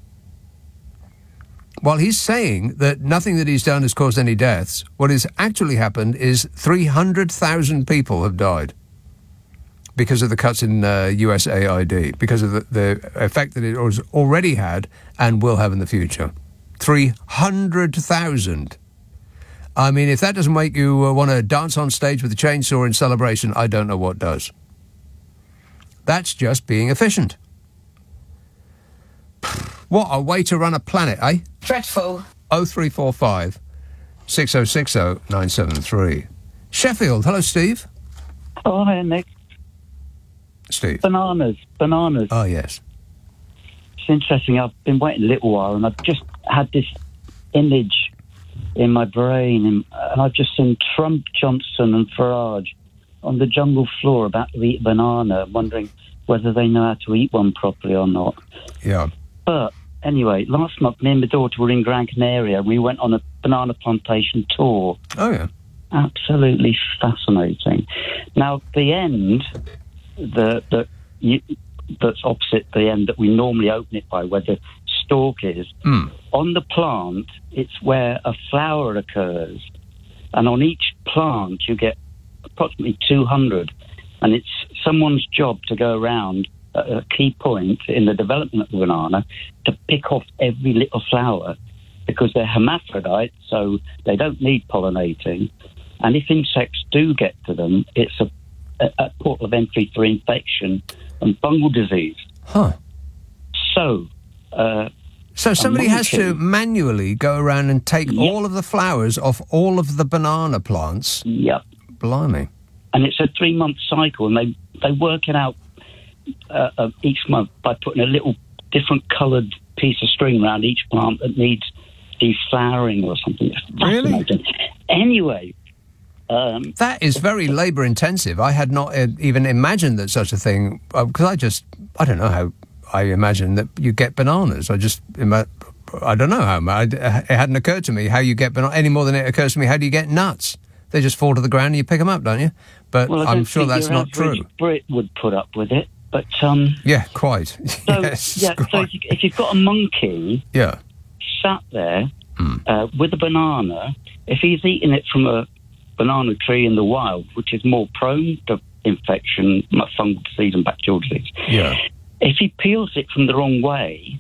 S1: While he's saying that nothing that he's done has caused any deaths, what has actually happened is 300,000 people have died because of the cuts in USAID, because of the effect that it has already had and will have in the future. 300,000. I mean, if that doesn't make you want to dance on stage with a chainsaw in celebration, I don't know what does. That's just being efficient. What a way to run a planet, eh?
S7: Dreadful.
S1: 0345 6060 973. Sheffield. Hello, Steve.
S22: Oh, hi, Nick.
S1: Steve.
S22: Bananas.
S1: Oh, yes.
S22: It's interesting. I've been waiting a little while, and I've just had this image in my brain, and I've just seen Trump, Johnson and Farage on the jungle floor about to eat a banana, wondering whether they know how to eat one properly or not.
S1: Yeah.
S22: But anyway, last month, me and my daughter were in Gran Canaria. We went on a banana plantation tour.
S1: Oh, yeah.
S22: Absolutely fascinating. Now, the end that's opposite the end that we normally open it by, where the stalk is, on the plant, it's where a flower occurs. And on each plant, you get approximately 200. And it's someone's job to go around at a key point in the development of the banana to pick off every little flower, because they're hermaphrodites, so they don't need pollinating. And if insects do get to them, it's a portal of entry for infection and fungal disease.
S1: Huh.
S22: So
S1: somebody has to manually go around and take all of the flowers off all of the banana plants?
S22: Yep.
S1: Blimey.
S22: And it's a 3-month cycle, and they work it out each month by putting a little different coloured piece of string around each plant that needs deflowering or something. It's fascinating. Really? Anyway...
S1: that is very labour intensive. I had not even imagined that such a thing, because I don't know I imagine that you get bananas. I don't know how. It hadn't occurred to me how you get bananas any more than it occurs to me how do you get nuts. They just fall to the ground and you pick them up, don't you? But
S22: Well,
S1: I'm sure that's not true.
S22: Brit would put up with it, but
S1: yeah, quite.
S22: So,
S1: Yes,
S22: yeah.
S1: quite.
S22: So if you've got a monkey,
S1: Yeah.
S22: sat there with a banana, if he's eating it from a banana tree in the wild, which is more prone to infection, fungal disease and bacterial disease,
S1: Yeah.
S22: if he peels it from the wrong way,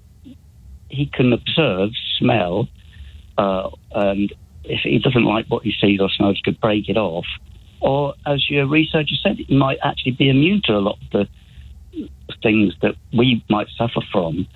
S22: he can observe, smell, and if he doesn't like what he sees or smells, he could break it off. Or, as your researcher said, he might actually be immune to a lot of the things that we might suffer from.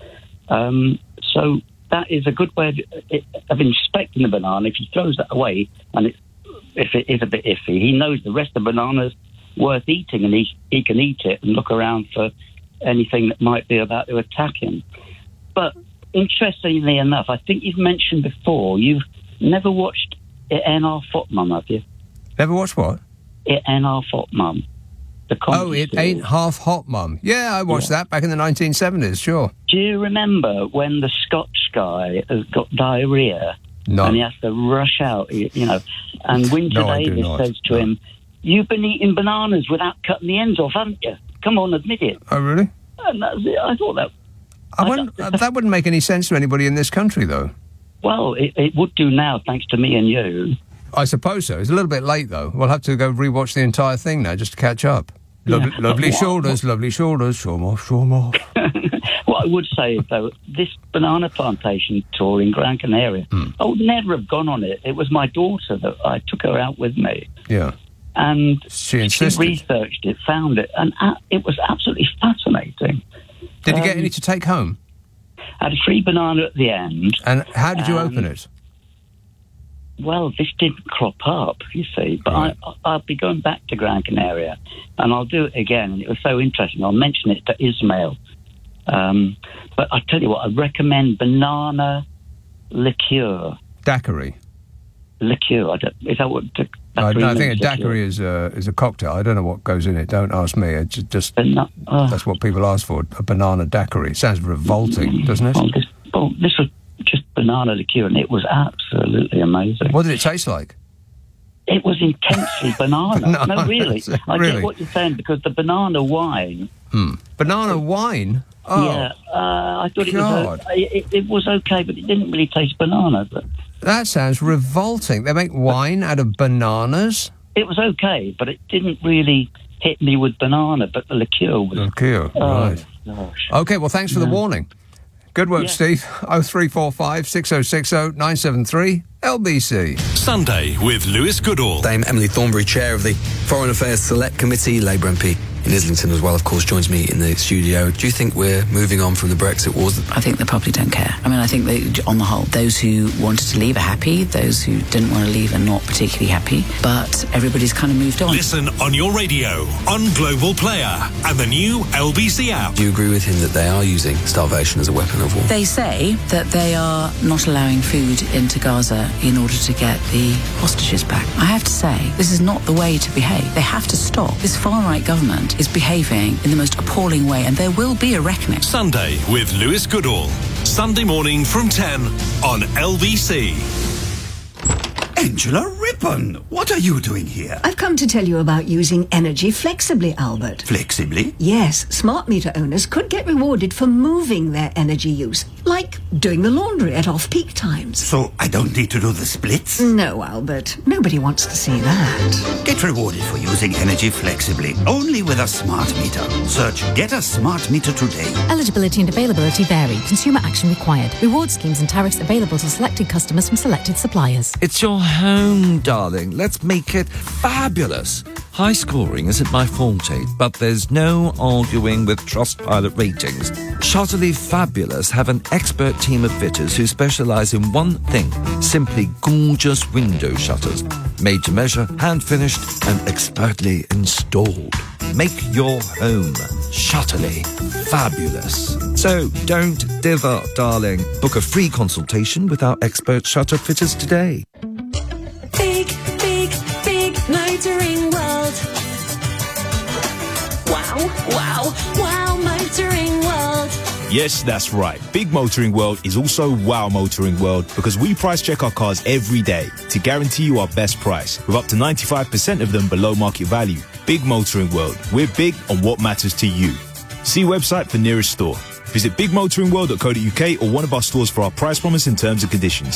S22: So that is a good way of inspecting the banana. If he throws that away, and if it is a bit iffy, he knows the rest of the banana's worth eating, and he can eat it and look around for anything that might be about to attack him. But interestingly enough, I think you've mentioned before, you've never watched It Ain't Our Fault, Mum, have you?
S1: Never watched what?
S22: It Ain't Our Fault, Mum.
S1: It Ain't Half Hot, Mum. Yeah, I watched that back in the 1970s, sure.
S22: Do you remember when the Scotch guy has got diarrhea and he has to rush out, and Winter Davis says to him, "You've been eating bananas without cutting the ends off, haven't you? Come on, admit it."
S1: Oh, really?
S22: And that's it. I thought that...
S1: that wouldn't make any sense to anybody in this country, though.
S22: Well, it would do now, thanks to me and you.
S1: I suppose so. It's a little bit late, though. We'll have to go rewatch the entire thing now just to catch up. Lovely shoulders, show more.
S22: What I would say is, though, this banana plantation tour in Gran Canaria, I would never have gone on it. It was my daughter that I took her out with me.
S1: Yeah.
S22: And
S1: she
S22: researched it, found it, and it was absolutely fascinating.
S1: Did you get any to take home?
S22: I had a free banana at the end.
S1: And how did you open it?
S22: Well, this didn't crop up, you see, but I'll be going back to Gran Canaria, and I'll do it again, and it was so interesting. I'll mention it to Ismail. But I tell you what, I recommend banana liqueur.
S1: Daiquiri.
S22: Liqueur. Is that what...
S1: I think a daiquiri is a cocktail. I don't know what goes in it. Don't ask me. It's just that's what people ask for. A banana daiquiri. Sounds revolting, doesn't it?
S22: This was just banana liqueur, and it was absolutely amazing.
S1: What did it taste like?
S22: It was intensely banana. No, really. I
S1: Really?
S22: get what you're saying, because the banana wine...
S1: Banana wine? Oh,
S22: yeah, I thought
S1: God.
S22: it was okay, but it didn't really taste banana. But
S1: that sounds revolting. They make wine out of bananas?
S22: it was okay, but it didn't really hit me with banana, but the liqueur was...
S1: Liqueur, right.
S22: Gosh.
S1: OK, well, thanks for the warning. Good work, Steve. 0345 6060 973 LBC.
S2: Sunday with Lewis Goodall.
S3: Dame Emily Thornberry, chair of the Foreign Affairs Select Committee, Labour MP in Islington as well, of course, joins me in the studio. Do you think we're moving on from the Brexit wars?
S6: I think they probably don't care. I mean, I think that on the whole, those who wanted to leave are happy, those who didn't want to leave are not particularly happy, but everybody's kind of moved on.
S2: Listen on your radio, on Global Player, and the new LBC app.
S3: Do you agree with him that they are using starvation as a weapon of war?
S6: They say that they are not allowing food into Gaza in order to get the hostages back. I have to say, this is not the way to behave. They have to stop. This far-right government is behaving in the most appalling way, and there will be a reckoning.
S2: Sunday with Lewis Goodall. Sunday morning from 10 on LBC.
S23: Angela Rippon, what are you doing here?
S24: I've come to tell you about using energy flexibly, Albert.
S23: Flexibly?
S24: Yes, smart meter owners could get rewarded for moving their energy use, like doing the laundry at off-peak times.
S23: So I don't need to do the splits?
S24: No, Albert. Nobody wants to see that.
S23: Get rewarded for using energy flexibly, only with a smart meter. Search Get a Smart Meter today.
S25: Eligibility and availability vary. Consumer action required. Reward schemes and tariffs available to selected customers from selected suppliers.
S26: It's your home, darling. Let's make it fabulous. High scoring isn't my forte, but there's no arguing with Trustpilot ratings. Shutterly Fabulous have an expert team of fitters who specialise in one thing, simply gorgeous window shutters. Made to measure, hand-finished and expertly installed. Make your home Shutterly Fabulous. So don't dither, darling. Book a free consultation with our expert shutter fitters today.
S27: Big motoring world. Wow, motoring world.
S8: Yes, that's right. Big Motoring World is also Wow Motoring World because we price check our cars every day to guarantee you our best price with up to 95% of them below market value. Big Motoring World. We're big on what matters to you. See website for nearest store. Visit bigmotoringworld.co.uk or one of our stores for our price promise and terms and conditions.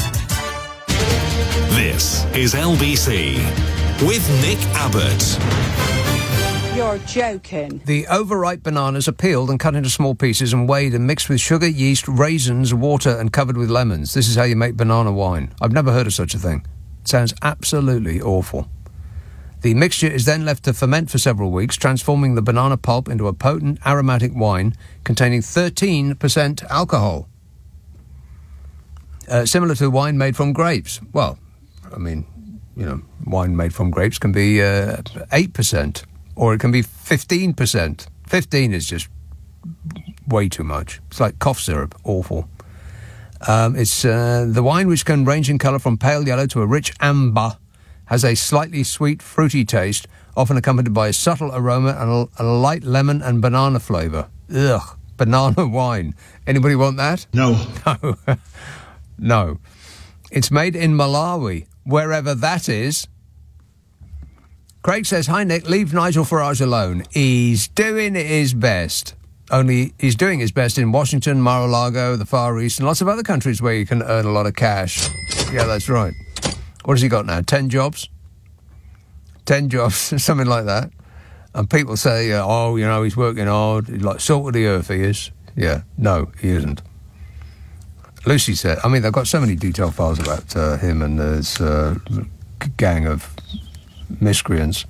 S2: This is LBC with Nick Abbott.
S7: You're joking.
S1: The overripe bananas are peeled and cut into small pieces and weighed and mixed with sugar, yeast, raisins, water and covered with lemons. This is how you make banana wine. I've never heard of such a thing. It sounds absolutely awful. The mixture is then left to ferment for several weeks, transforming the banana pulp into a potent aromatic wine containing 13% alcohol. Similar to wine made from grapes. Well, I mean, you know, wine made from grapes can be 8%. Or it can be 15%. 15 is just way too much. It's like cough syrup. Awful. It's the wine, which can range in colour from pale yellow to a rich amber, has a slightly sweet, fruity taste, often accompanied by a subtle aroma and a light lemon and banana flavour. Ugh. Banana wine. Anybody want that?
S20: No.
S1: No. No. It's made in Malawi, wherever that is. Craig says, hi, Nick, leave Nigel Farage alone. He's doing his best. Only he's doing his best in Washington, Mar-a-Lago, the Far East, and lots of other countries where you can earn a lot of cash. Yeah, that's right. What has he got now? 10 jobs? 10 jobs, something like that. And people say, oh, you know, he's working hard. He's like salt of the earth, he is. Yeah, no, he isn't. Lucy said, I mean, they've got so many detailed files about him and his gang of miscreants.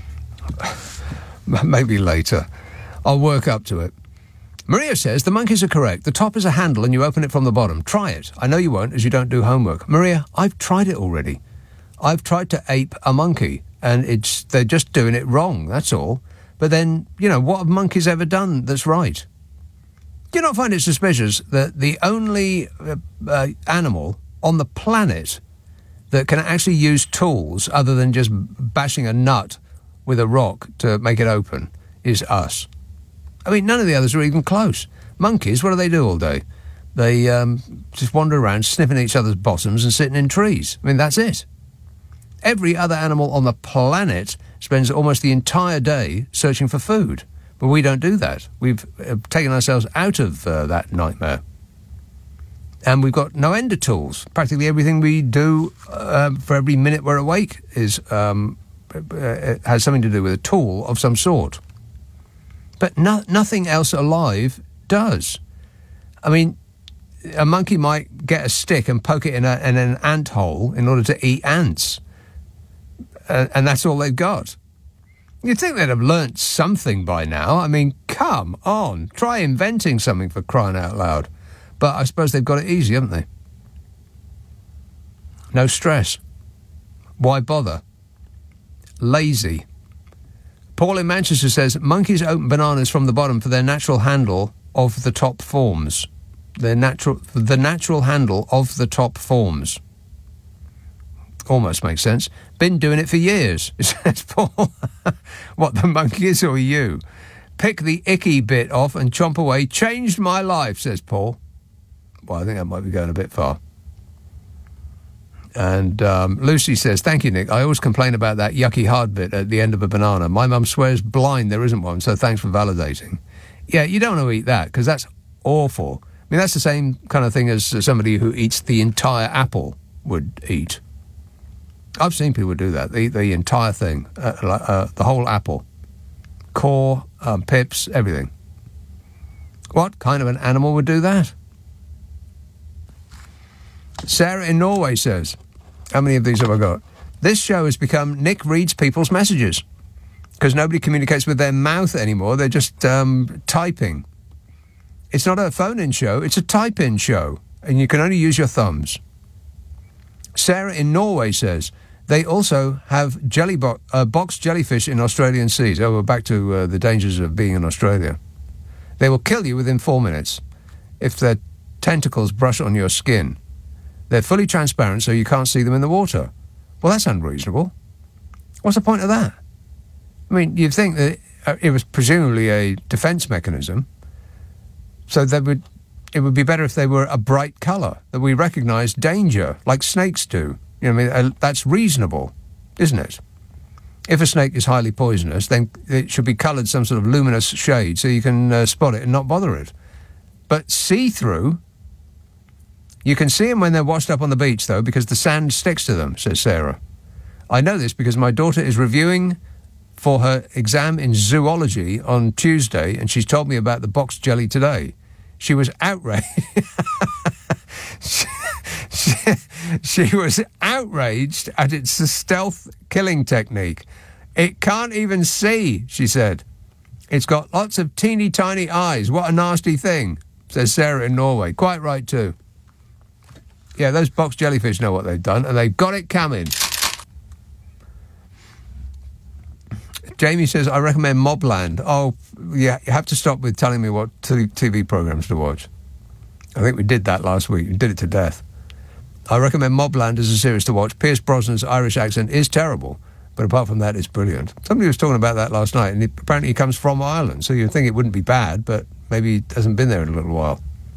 S1: Maybe later. I'll work up to it. Maria says, the monkeys are correct. The top is a handle and you open it from the bottom. Try it. I know you won't, as you don't do homework. Maria, I've tried it already. I've tried to ape a monkey, and they're just doing it wrong, that's all. But then, you know, what have monkeys ever done that's right? Do you not find it suspicious that the only animal on the planet that can actually use tools other than just bashing a nut with a rock to make it open is us? I mean, none of the others are even close. Monkeys, what do they do all day? They just wander around sniffing each other's bottoms and sitting in trees. I mean, that's it. Every other animal on the planet spends almost the entire day searching for food. But we don't do that. We've taken ourselves out of that nightmare. And we've got no end of tools. Practically everything we do for every minute we're awake has something to do with a tool of some sort. But nothing else alive does. I mean, a monkey might get a stick and poke it in an ant hole in order to eat ants. And that's all they've got. You'd think they'd have learnt something by now. I mean, come on. Try inventing something, for crying out loud. But I suppose they've got it easy, haven't they? No stress. Why bother? Lazy. Paul in Manchester says, monkeys open bananas from the bottom for their natural handle of the top forms. The natural handle of the top forms. Almost makes sense. Been doing it for years, says Paul. What, the monkeys or you? Pick the icky bit off and chomp away. Changed my life, says Paul. Well, I think that might be going a bit far. And Lucy says, thank you, Nick. I always complain about that yucky hard bit at the end of a banana. My mum swears blind there isn't one, so thanks for validating. Yeah, you don't want to eat that, because that's awful. I mean, that's the same kind of thing as somebody who eats the entire apple would eat. I've seen people do that, the entire thing, the whole apple. Core, pips, everything. What kind of an animal would do that? Sarah in Norway says, how many of these have I got? This show has become Nick reads people's messages because nobody communicates with their mouth anymore. They're just typing. It's not a phone-in show. It's a type-in show, and you can only use your thumbs. Sarah in Norway says, they also have box jellyfish in Australian seas. Oh, we're back to the dangers of being in Australia. They will kill you within 4 minutes if their tentacles brush on your skin. They're fully transparent, so you can't see them in the water. Well, that's unreasonable. What's the point of that? I mean, you'd think that it was presumably a defence mechanism, So it would be better if they were a bright colour, that we recognise danger, like snakes do. You know what I mean? That's reasonable, isn't it? If a snake is highly poisonous, then it should be coloured some sort of luminous shade so you can spot it and not bother it. But see-through, you can see them when they're washed up on the beach, though, because the sand sticks to them, says Sarah. I know this because my daughter is reviewing for her exam in zoology on Tuesday, and she's told me about the box jelly today. She was outraged. she was outraged at its stealth killing technique. It can't even see, she said. It's got lots of teeny tiny eyes. What a nasty thing, says Sarah in Norway. Quite right, too. Yeah, those box jellyfish know what they've done, and they've got it coming. Jamie says, I recommend Mobland. Oh, yeah, you have to stop with telling me what TV programmes to watch. I think we did that last week. We did it to death. I recommend Mobland as a series to watch. Pierce Brosnan's Irish accent is terrible, but apart from that, it's brilliant. Somebody was talking about that last night, and apparently he comes from Ireland, so you'd think it wouldn't be bad, but maybe he hasn't been there in a little while.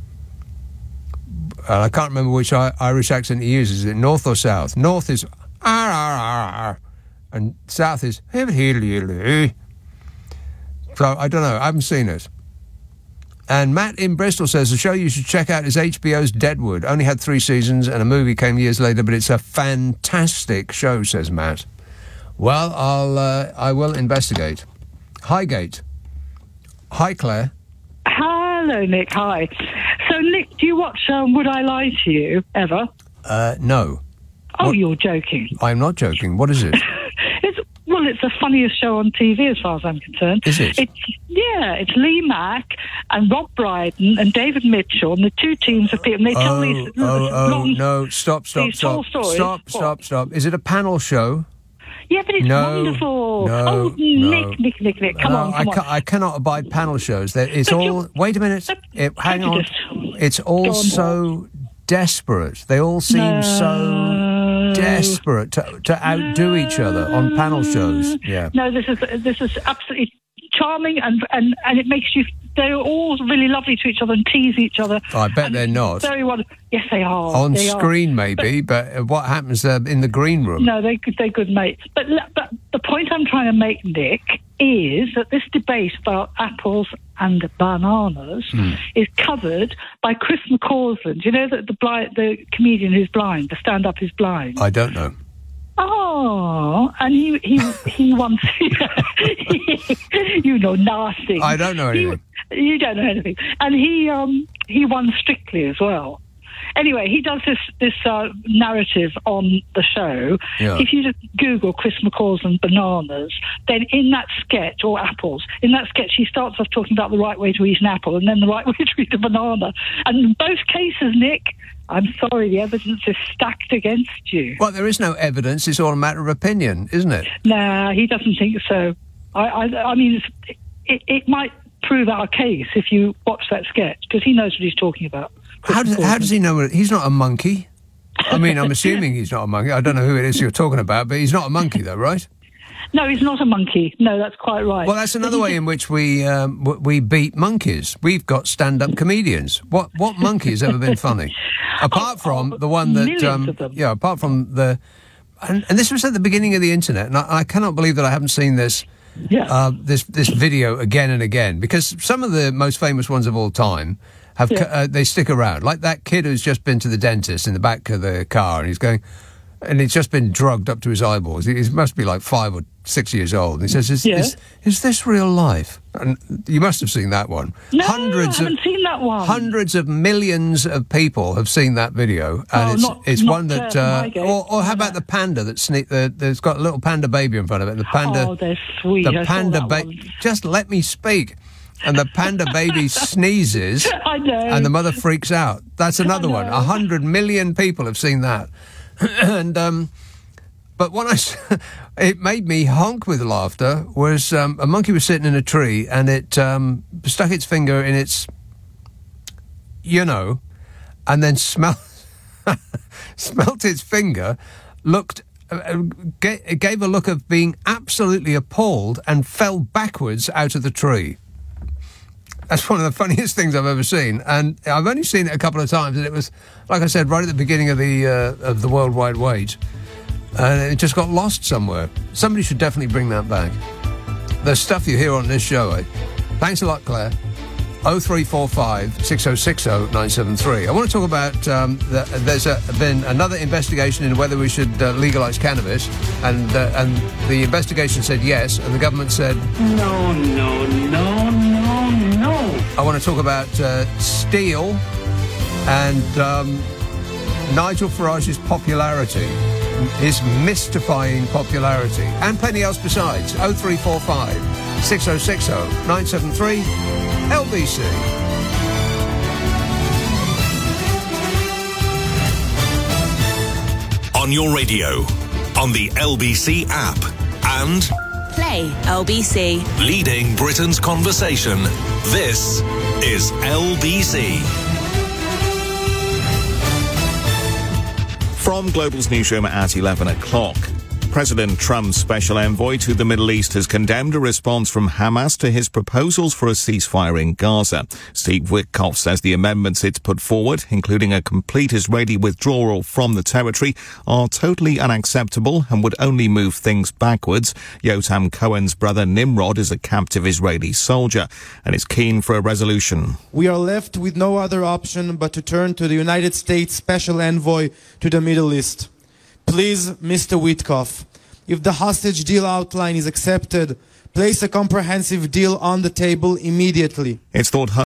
S1: I can't remember which Irish accent he uses. Is it north or south? North is R, and south is so I don't know. I haven't seen it. And Matt in Bristol says the show you should check out is HBO's Deadwood. Only had 3 seasons, and a movie came years later, but it's a fantastic show, says Matt. Well, I will investigate. Highgate. Hi, Claire.
S9: Hello, Nick. Hi. So, Nick, do you watch Would I Lie to You, ever?
S1: No.
S9: Oh, you're joking.
S1: I'm not joking. What is it?
S9: It's the funniest show on TV as far as I'm concerned.
S1: Is it?
S9: It's Lee Mack and Rob Brydon and David Mitchell, and the two teams of people, and they tell these long...
S1: No, stop. Stop. Is it a panel show?
S9: Yeah, but it's wonderful. Nick, come on.
S1: I cannot abide panel shows. It's all... Wait a minute. Hang on. It's all so desperate. They all seem so desperate to outdo each other on panel shows. Yeah.
S9: No, this is absolutely charming, and it makes you... They're all really lovely to each other and tease each other.
S1: I bet they're not.
S9: Very wonderful. Yes, they are.
S1: On screen, maybe, but what happens in the green room?
S9: No, they're good mates. But the point I'm trying to make, Nick, is that this debate about apples and bananas is covered by Chris McCausland. You know that the comedian who's blind, the stand-up who's blind.
S1: I don't know.
S9: Oh, and he once, you know, nasty.
S1: I don't know anything.
S9: You don't know anything. And he won Strictly as well. Anyway, he does this narrative on the show.
S1: Yeah.
S9: If you just Google Chris McCausland bananas, then in that sketch, or apples, in that sketch he starts off talking about the right way to eat an apple and then the right way to eat a banana. And in both cases, Nick, I'm sorry, the evidence is stacked against you.
S1: Well, there is no evidence. It's all a matter of opinion, isn't it?
S9: Nah, he doesn't think so. I mean, it might prove our case if you watch that sketch, because he knows what he's talking about.
S1: How does he know? He's not a monkey. I mean, I'm assuming he's not a monkey. I don't know who it is you're talking about, but he's not a monkey, though, right?
S9: No, he's not a monkey. No, that's quite right.
S1: Well, that's another way in which we beat monkeys. We've got stand-up comedians. What monkey has ever been funny? Apart from the one that...
S9: millions of them.
S1: Yeah, apart from the... And this was at the beginning of the internet, and I cannot believe that I haven't seen this...
S9: Yeah.
S1: This video again and again, because some of the most famous ones of all time have they stick around. Like that kid who's just been to the dentist in the back of the car, and he's going, and he's just been drugged up to his eyeballs. He must be like 5 or 6 years old. And he says, "Is this real life?" And you must have seen that one.
S9: No, I haven't seen that one.
S1: Hundreds of millions of people have seen that video, and it's one that. Or how about the panda that's got a little panda baby in front of it? And the panda.
S9: Oh, they're sweet.
S1: The panda baby. Just let me speak. And the panda baby sneezes,
S9: I know.
S1: and the mother freaks out. That's another one. 100 million people have seen that. And but when it made me honk with laughter was a monkey was sitting in a tree, and it stuck its finger in its, and then smelt its finger, looked. It gave a look of being absolutely appalled and fell backwards out of the tree. That's one of the funniest things I've ever seen, and I've only seen it a couple of times, and it was, like I said, right at the beginning of the worldwide wage, and it just got lost somewhere. Somebody should definitely bring that back. There's stuff you hear on this show, eh? Thanks a lot, Claire. 0345 6060 973. I want to talk about there's been another investigation into whether we should legalise cannabis, and the investigation said yes, and the government said
S20: No.
S1: I want to talk about steel and Nigel Farage's popularity, his mystifying popularity, and plenty else besides. 0345 6060 973 LBC.
S2: On your radio, on the LBC app, and
S10: Play LBC.
S2: leading Britain's conversation. This is LBC.
S4: From Global's newsroom at 11 o'clock. President Trump's special envoy to the Middle East has condemned a response from Hamas to his proposals for a ceasefire in Gaza. Steve Witkoff says the amendments it's put forward, including a complete Israeli withdrawal from the territory, are totally unacceptable and would only move things backwards. Yotam Cohen's brother Nimrod is a captive Israeli soldier and is keen for a resolution.
S11: We are left with no other option but to turn to the United States Special Envoy to the Middle East. Please, Mr. Witkoff, if the hostage deal outline is accepted, place a comprehensive deal on the table immediately.
S4: It's thought